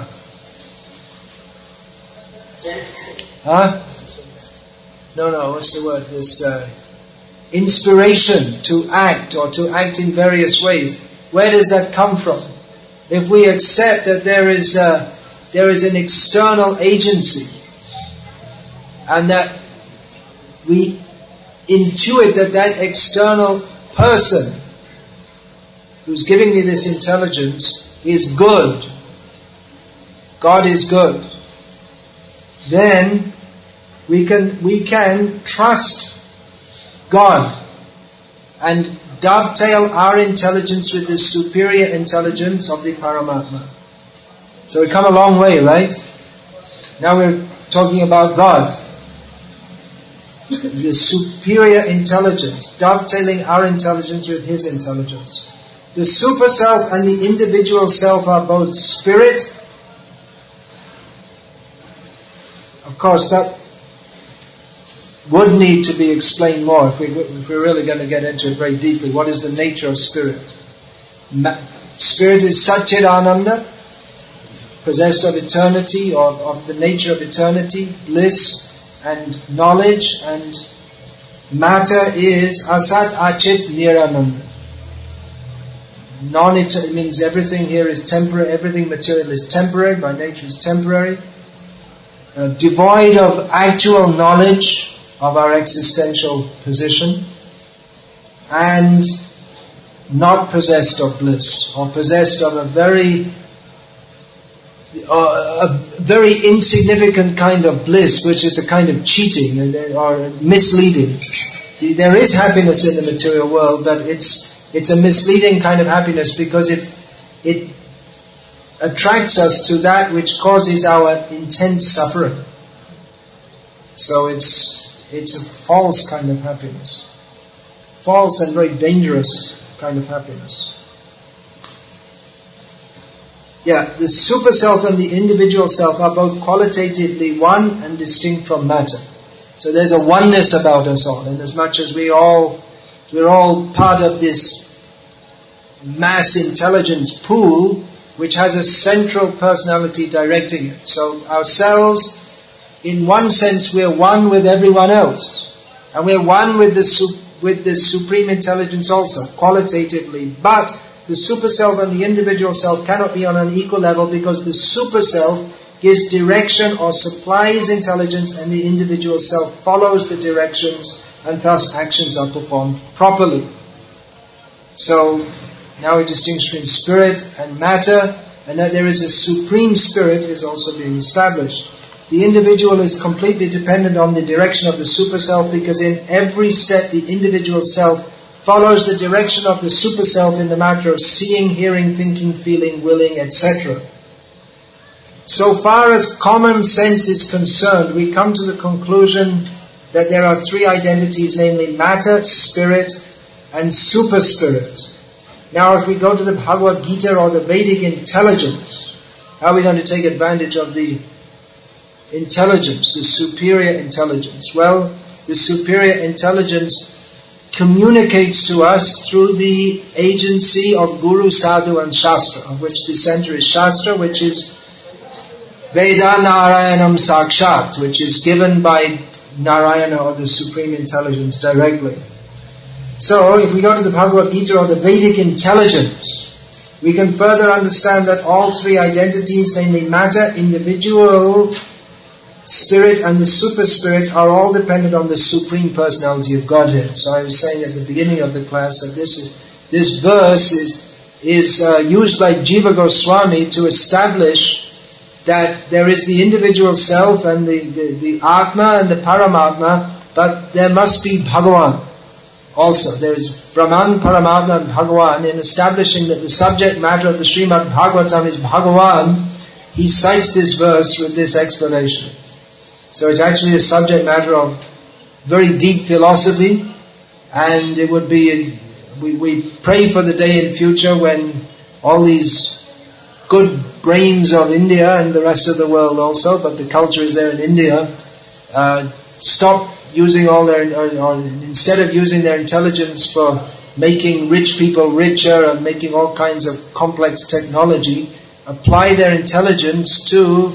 huh? No, no, what's the word? This, uh, inspiration to act or to act in various ways. Where does that come from? If we accept that there is, uh, there is an external agency, and that we intuit that that external person who's giving me this intelligence is good, God is good, then we can we can trust God and dovetail our intelligence with the superior intelligence of the Paramatma. So we come a long way, right? Now we're talking about God. The superior intelligence, dovetailing our intelligence with His intelligence. The super self and the individual self are both spirit. Of course, that would need to be explained more if, we, if we're really going to get into it very deeply. What is the nature of spirit? Ma- spirit is Satchidananda, possessed of eternity, or of the nature of eternity, bliss and knowledge, and matter is Asat Achit Nirananda. Non-eternal means everything here is temporary, everything material is temporary, by nature is temporary. Uh, devoid of actual knowledge of our existential position, and not possessed of bliss, or possessed of a very uh, a very insignificant kind of bliss, which is a kind of cheating or misleading. There is happiness in the material world, but it's it's a misleading kind of happiness because it it attracts us to that which causes our intense suffering. So it's it's a false kind of happiness. False and very dangerous kind of happiness. Yeah, the super self and the individual self are both qualitatively one and distinct from matter. So there's a oneness about us all, and as much as we all we're all part of this mass intelligence pool, which has a central personality directing it. So ourselves, in one sense, we're one with everyone else, and we're one with the su- with the supreme intelligence also, qualitatively. But the super self and the individual self cannot be on an equal level because the super self gives direction or supplies intelligence, and the individual self follows the directions, and thus actions are performed properly. So now we distinguish between spirit and matter, and that there is a supreme spirit is also being established. The individual is completely dependent on the direction of the super self, because in every step the individual self follows the direction of the super self in the matter of seeing, hearing, thinking, feeling, willing, et cetera. So far as common sense is concerned, we come to the conclusion that there are three identities, namely matter, spirit, and super spirit. Now if we go to the Bhagavad Gita or the Vedic intelligence, how are we going to take advantage of the intelligence, the superior intelligence? Well, the superior intelligence communicates to us through the agency of Guru, Sadhu and Shastra, of which the center is Shastra, which is Veda Narayanam Sakshat, which is given by Narayana or the Supreme Intelligence directly. So, if we go to the Bhagavad Gita or the Vedic intelligence, we can further understand that all three identities, namely matter, individual, spirit and the super spirit, are all dependent on the Supreme Personality of Godhead. So I was saying at the beginning of the class that this is, this verse is, is uh, used by Jiva Goswami to establish that there is the individual self and the, the, the Atma and the Paramatma, but there must be Bhagavan also. There is Brahman, Paramatma and Bhagavan. In establishing that the subject matter of the Srimad Bhagavatam is Bhagavan, he cites this verse with this explanation. So it's actually a subject matter of very deep philosophy, and it would be, we, we pray for the day in future when all these good brains of India and the rest of the world also, but the culture is there in India, uh, stop using all their, or, or instead of using their intelligence for making rich people richer and making all kinds of complex technology, apply their intelligence to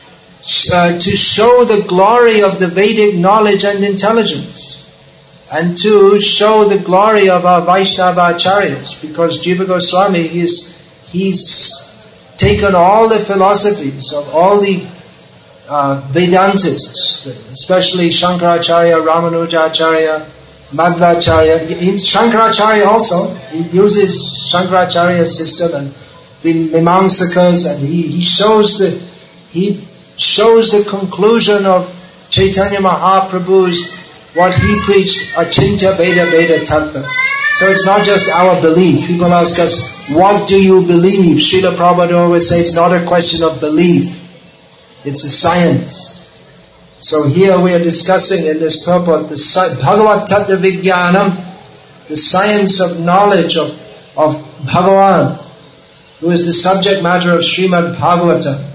uh, to show the glory of the Vedic knowledge and intelligence, and to show the glory of our Vaishnava acharyas, because Jiva Goswami is he's taken all the philosophies of all the uh, Vedantists, especially Shankaracharya, Ramanujacharya, Madhvacharya. Shankaracharya also, he uses Shankaracharya's system and the Mimamsakas, and he, he shows the he shows the conclusion of Chaitanya Mahaprabhu's what he preached, Achintya Veda Veda Tattva. So it's not just our belief. People ask us, what do you believe? Srila Prabhupada always says it's not a question of belief. It's a science. So here we are discussing in this purport the Bhagavat Tattva Vijnanam, the science of knowledge of, of Bhagavan, who is the subject matter of Srimad Bhagavatam.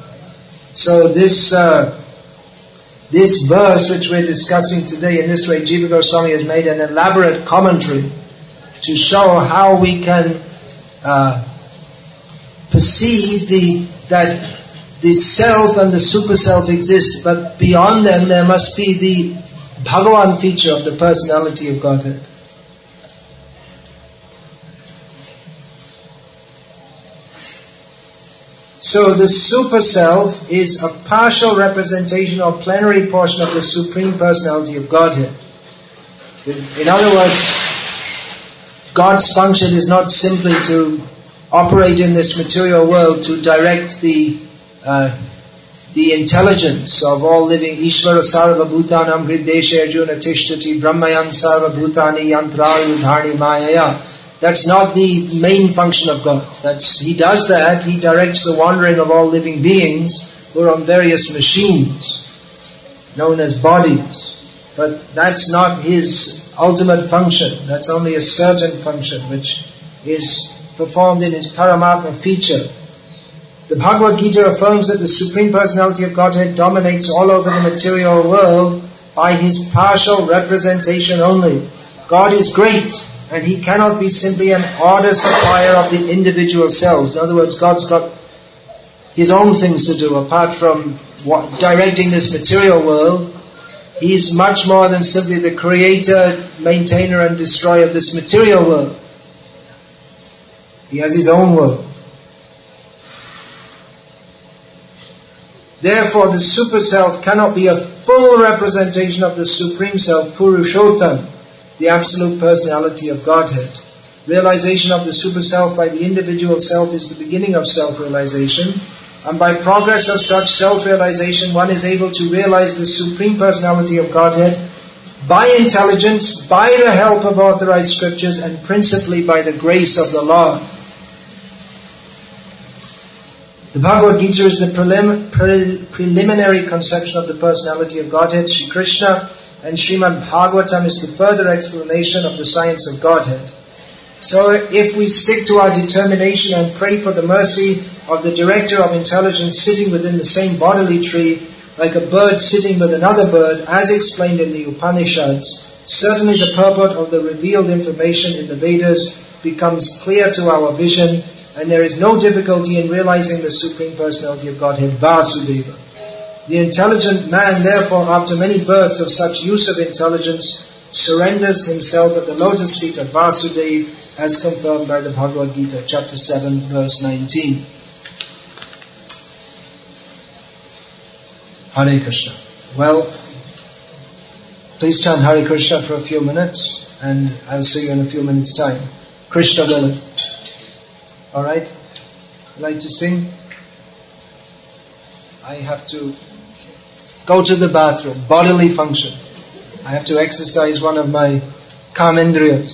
So this uh, this verse which we're discussing today, in this way Jiva Goswami has made an elaborate commentary to show how we can uh, perceive the that the self and the super self exist, but beyond them there must be the Bhagavan feature of the personality of Godhead. So the super self is a partial representation or plenary portion of the Supreme Personality of Godhead. In other words, God's function is not simply to operate in this material world to direct the uh, the intelligence of all living. Ishvara sarva bhutanam hrideshe arjuna tishtati brahmayan sarva bhutani yantrayudharni mayaya. That's not the main function of God. That's, He does that. He directs the wandering of all living beings who are on various machines known as bodies. But that's not His ultimate function. That's only a certain function which is performed in His Paramatma feature. The Bhagavad Gita affirms that the Supreme Personality of Godhead dominates all over the material world by His partial representation only. God is great, and He cannot be simply an order supplier of the individual selves. In other words, God's got His own things to do apart from what, directing this material world. He is much more than simply the creator, maintainer and destroyer of this material world. He has His own world. Therefore, the Super Self cannot be a full representation of the Supreme Self, Purushottam, the Absolute Personality of Godhead. Realization of the Super Self by the individual self is the beginning of self-realization, and by progress of such self-realization, one is able to realize the Supreme Personality of Godhead by intelligence, by the help of authorized scriptures, and principally by the grace of the Lord. The Bhagavad Gita is the prelim- pre- preliminary conception of the personality of Godhead, Sri Krishna, and Srimad Bhagavatam is the further explanation of the science of Godhead. So if we stick to our determination and pray for the mercy of the director of intelligence sitting within the same bodily tree, like a bird sitting with another bird, as explained in the Upanishads, certainly the purport of the revealed information in the Vedas becomes clear to our vision, and there is no difficulty in realizing the Supreme Personality of Godhead, Vasudeva. The intelligent man, therefore, after many births of such use of intelligence, surrenders himself at the lotus feet of Vasudeva, as confirmed by the Bhagavad Gita, chapter seven, verse nineteen. Hare Krishna. Well, please chant Hare Krishna for a few minutes, and I'll see you in a few minutes' time. Krishna willing. Alright? Like to sing? I have to go to the bathroom, bodily function. I have to exercise one of my kamendriyas.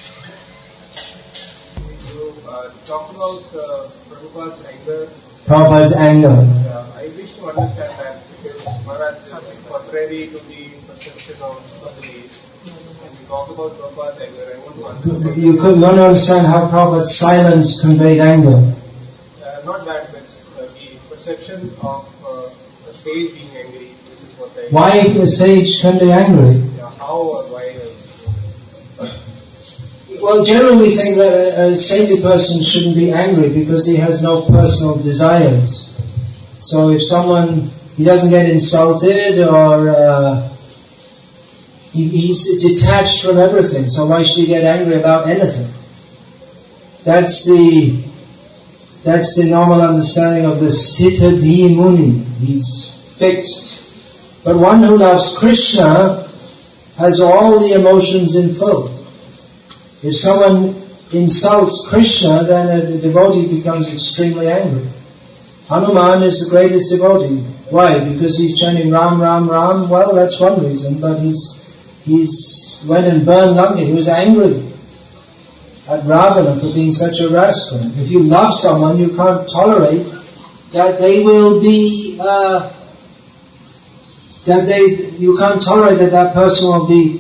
You uh, talk about uh, Prabhupada's anger. Prabhupada's anger. Uh, I wish to understand that because Maharaj is contrary to the perception of somebody. When you talk about Prabhupada's anger, I want to understand. You could want to understand how Prabhupada's silence conveyed anger. Uh, not that, but uh, the perception of uh, a sage being angry. This is what I. Why a sage can be angry? Yeah, how or why? Uh, Well, generally we think that a, a saintly person shouldn't be angry because he has no personal desires. So if someone, he doesn't get insulted or uh, he, he's detached from everything, so why should he get angry about anything? That's the that's the normal understanding of the Sthita Dhi Muni. He's fixed. But one who loves Krishna has all the emotions in full. If someone insults Krishna, then a devotee becomes extremely angry. Hanuman is the greatest devotee. Why? Because he's chanting Ram, Ram, Ram. Well, that's one reason. But he's he's went and burned Lanka. He was angry at Ravana for being such a rascal. If you love someone, you can't tolerate that they will be uh, that they you can't tolerate that that person will be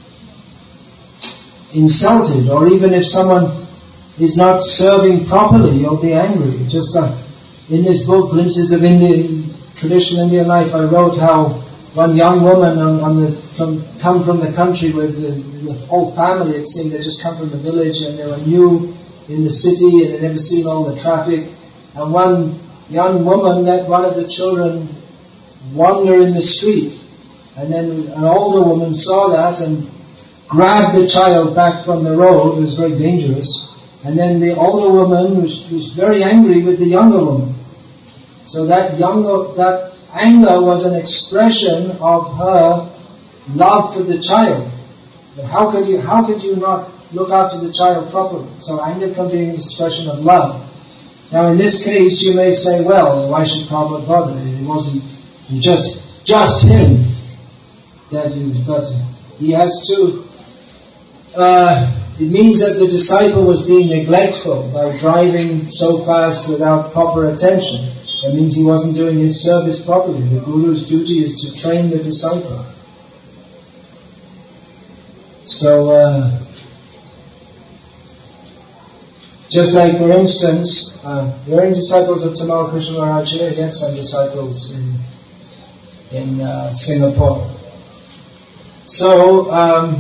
insulted, or even if someone is not serving properly, you'll be angry. Just like in this book, Glimpses of Indian Traditional Indian Life, I wrote how one young woman on, on the from come from the country with the, the whole family, it seemed, they just come from the village and they were new in the city and they never seen all the traffic. And one young woman let one of the children wander in the street, and then an older woman saw that and grabbed the child back from the road. It was very dangerous. And then the older woman was, was very angry with the younger woman. So that younger, that anger was an expression of her love for the child. But how could you, how could you not look after the child properly? So anger can be an expression of love. Now in this case you may say, well, why should Prabhupada bother? It wasn't just, just him. That is, but he has to, uh, it means that the disciple was being neglectful by driving so fast without proper attention. That means he wasn't doing his service properly. The Guru's duty is to train the disciple. So, uh, just like, for instance, uh, there are disciples of Tamal Krishna Maharaj here, yes, and disciples in in uh, Singapore. So, um,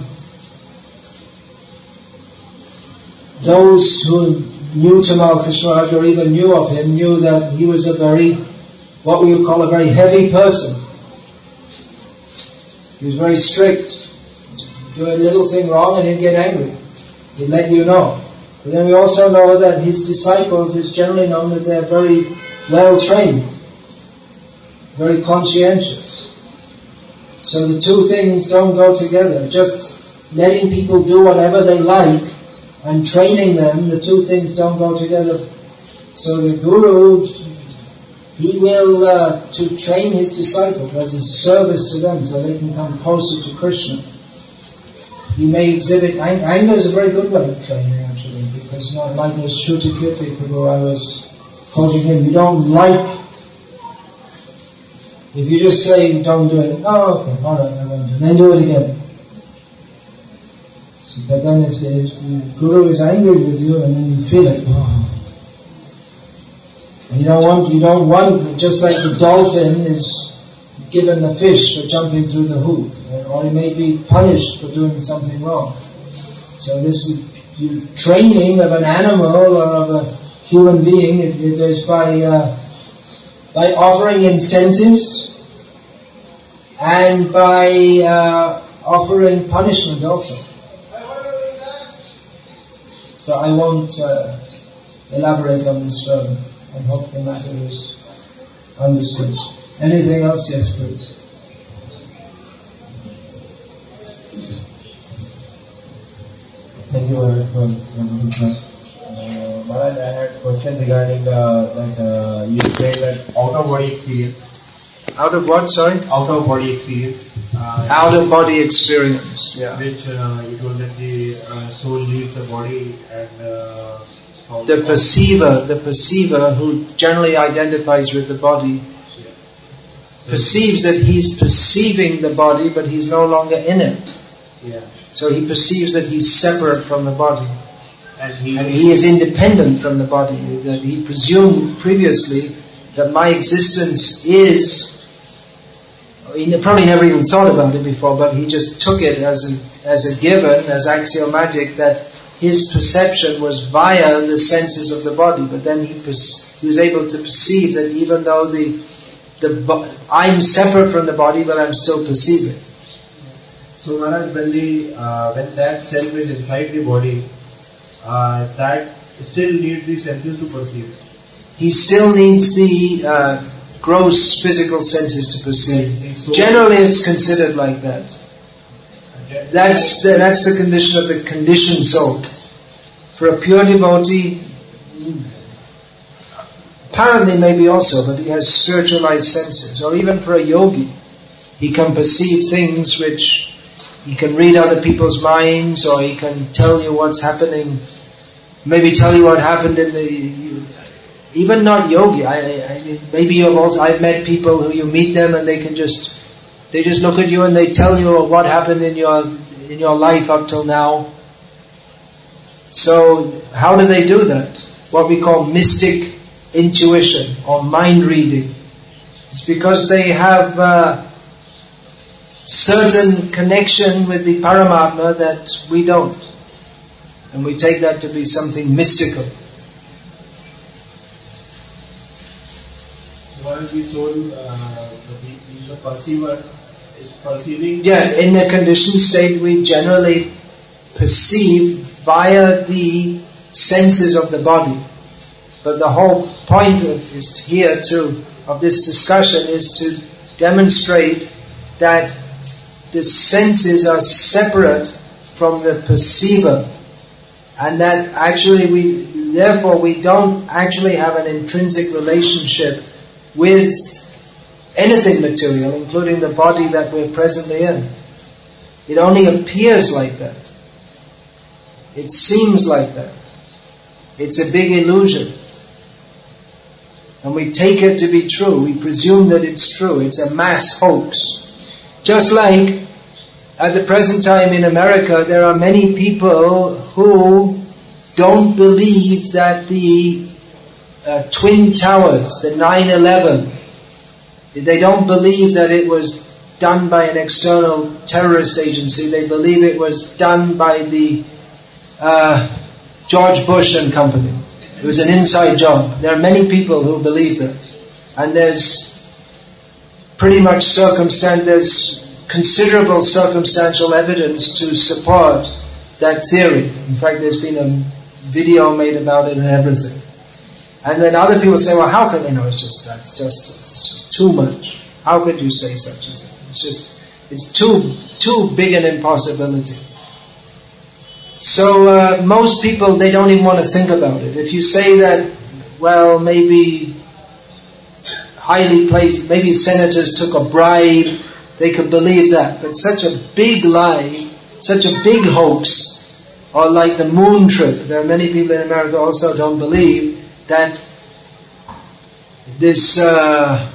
those who knew Tamal Krishna Maharaj or even knew of him knew that he was a very, what we would call a very heavy person. He was very strict. Do a little thing wrong and he'd get angry. He'd let you know. But then we also know that his disciples, it's generally known that they're very well trained, very conscientious. So the two things don't go together. Just letting people do whatever they like and training them, the two things don't go together. So the Guru, he will uh, to train his disciples as a service to them so they can come closer to Krishna. He may exhibit ang- anger is a very good way of training, actually, because not like with Shruti Kirti Prabhu, I was quoting him, you don't like, if you just say don't do it, oh okay, alright, I won't do it, then do it again. So, but then if the, if the Guru is angry with you and then you feel it, oh. And you don't want, you don't want, just like the dolphin is given the fish for jumping through the hoop, or he may be punished for doing something wrong. So this is you, training of an animal or of a human being. It, it is by uh, by offering incentives and by uh, offering punishment also. So I won't uh, elaborate on this further. I hope the matter is understood. Anything else? Yes, please. Thank you very much for your class. Uh, Maharaj, I had a question regarding uh, that uh, you said that out of body experience. Out of what? Sorry. Out of body experience. Uh, out of body experience. Yeah. Which uh, you told that the uh, soul leaves the body and. Uh, the perceiver, the perceiver who generally identifies with the body, yeah. perceives that he's perceiving the body, but he's no longer in it. Yeah. So he perceives that he's separate from the body. And he, and he is independent from the body. That he presumed previously that my existence is, he probably never even thought about it before, but he just took it as a, as a given, as axiomatic, that his perception was via the senses of the body. But then he, pers- he was able to perceive that even though the, the bo- I'm separate from the body, but I'm still perceiving. So Maharaj, when, the, uh, when that self is inside the body, uh, that still needs the senses to perceive. He still needs the uh, gross physical senses to perceive. Generally it's considered like that. That's the, that's the condition of the conditioned soul. For a pure devotee, apparently maybe also, but he has spiritualized senses. Or even for a yogi, he can perceive things which he can read other people's minds, or he can tell you what's happening, maybe tell you what happened in the, even not yogi, I, I, maybe you've also, I've met people who you meet them and they can just, they just look at you and they tell you what happened in your, in your life up till now. So, how do they do that? What we call mystic intuition or mind reading. It's because they have uh, certain connection with the Paramatma that we don't. And we take that to be something mystical. While the soul, uh, the, the perceiver is perceiving. Yeah, in the conditioned state we generally perceive via the senses of the body. But the whole point of is here too, of this discussion is to demonstrate that the senses are separate from the perceiver. And that actually we, therefore we don't actually have an intrinsic relationship with anything material, including the body that we're presently in. It only appears like that. It seems like that. It's a big illusion. And we take it to be true. We presume that it's true. It's a mass hoax. Just like at the present time in America, there are many people who don't believe that the uh, Twin Towers, the nine eleven, they don't believe that it was done by an external terrorist agency. They believe it was done by the uh, George Bush and company. It was an inside job. There are many people who believe that. And there's pretty much circumstan- there's considerable circumstantial evidence to support that theory. In fact, there's been a video made about it and everything. And then other people say, well, how can they know it's just that? It's just, it's just too much. How could you say such a thing? It's just, it's too, too big an impossibility. So uh, most people, they don't even want to think about it. If you say that, well, maybe highly placed, maybe senators took a bribe, they could believe that. But such a big lie, such a big hoax, or like the moon trip, there are many people in America also don't believe that this uh,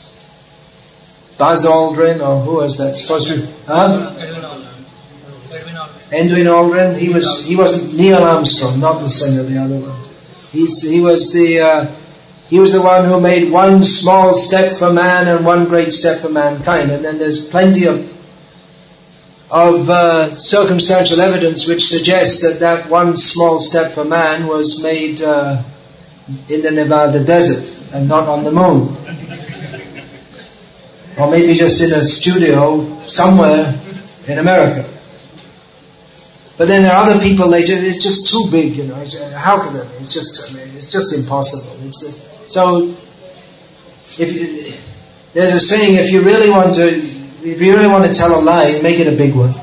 Buzz Aldrin, or who was that supposed to be? Huh? Edwin Aldrin. Edwin Aldrin. Edwin Aldrin. He was. He wasn't Neil Armstrong, not the singer, the other one. He's. He was the. Uh, he was the one who made one small step for man and one great step for mankind. And then there's plenty of of uh, circumstantial evidence which suggests that that one small step for man was made uh, in the Nevada desert and not on the moon. Or maybe just in a studio somewhere in America. But then there are other people, they just, it's just too big, you know. How can that be? It's just, I mean, it's just impossible. It's just, so, if you, there's a saying, if you really want to, if you really want to tell a lie, make it a big one.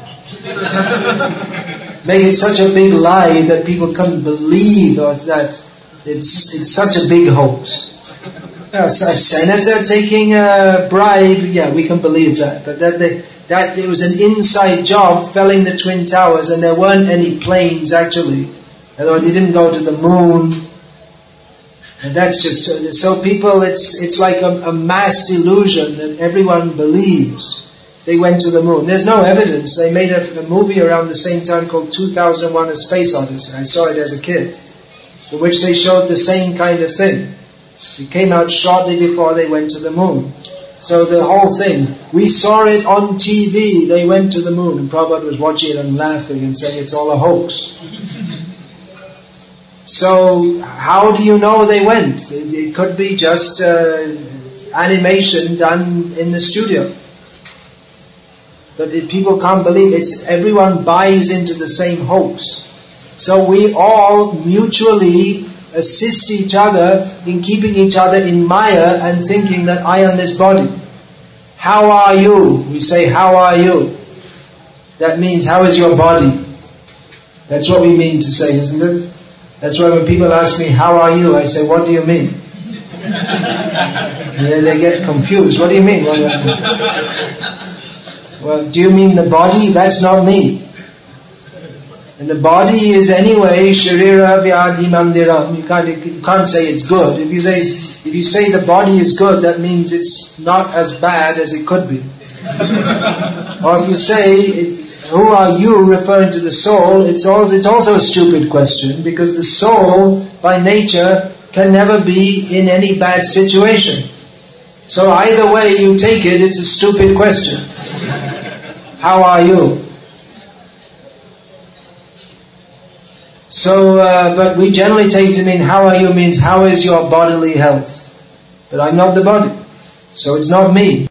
Make it such a big lie that people can't believe, or that it's it's such a big hoax. A senator taking a bribe, yeah, we can believe that. But that they, that it was an inside job, felling the Twin Towers, and there weren't any planes actually. Although they didn't go to the moon. And that's just, so people, it's it's like a, a mass delusion that everyone believes they went to the moon. There's no evidence. They made a, a movie around the same time called two thousand one A Space Odyssey. I saw it as a kid. In which they showed the same kind of thing. It came out shortly before they went to the moon. So the whole thing, we saw it on T V, they went to the moon. And Prabhupada was watching it and laughing and saying it's all a hoax. So how do you know they went? It, it could be just uh, animation done in the studio. But if people can't believe it, it's, everyone buys into the same hoax. So we all mutually assist each other in keeping each other in Maya and thinking that I am this body. How are you? We say, how are you? That means, how is your body? That's what we mean to say, isn't it? That's why when people ask me, how are you? I say, what do you mean? And then they get confused. What do you mean? Well, do you mean the body? That's not me. And the body is anyway Sharira Vyadhi Mandiram. You can't, you can't say it's good. If you say if you say the body is good, that means it's not as bad as it could be. Or if you say it, who are you, referring to the soul, it's also it's also a stupid question, because the soul by nature can never be in any bad situation. So either way you take it, it's a stupid question. How are you? So, uh, but we generally take to mean, how are you means, how is your bodily health? But I'm not the body. So it's not me.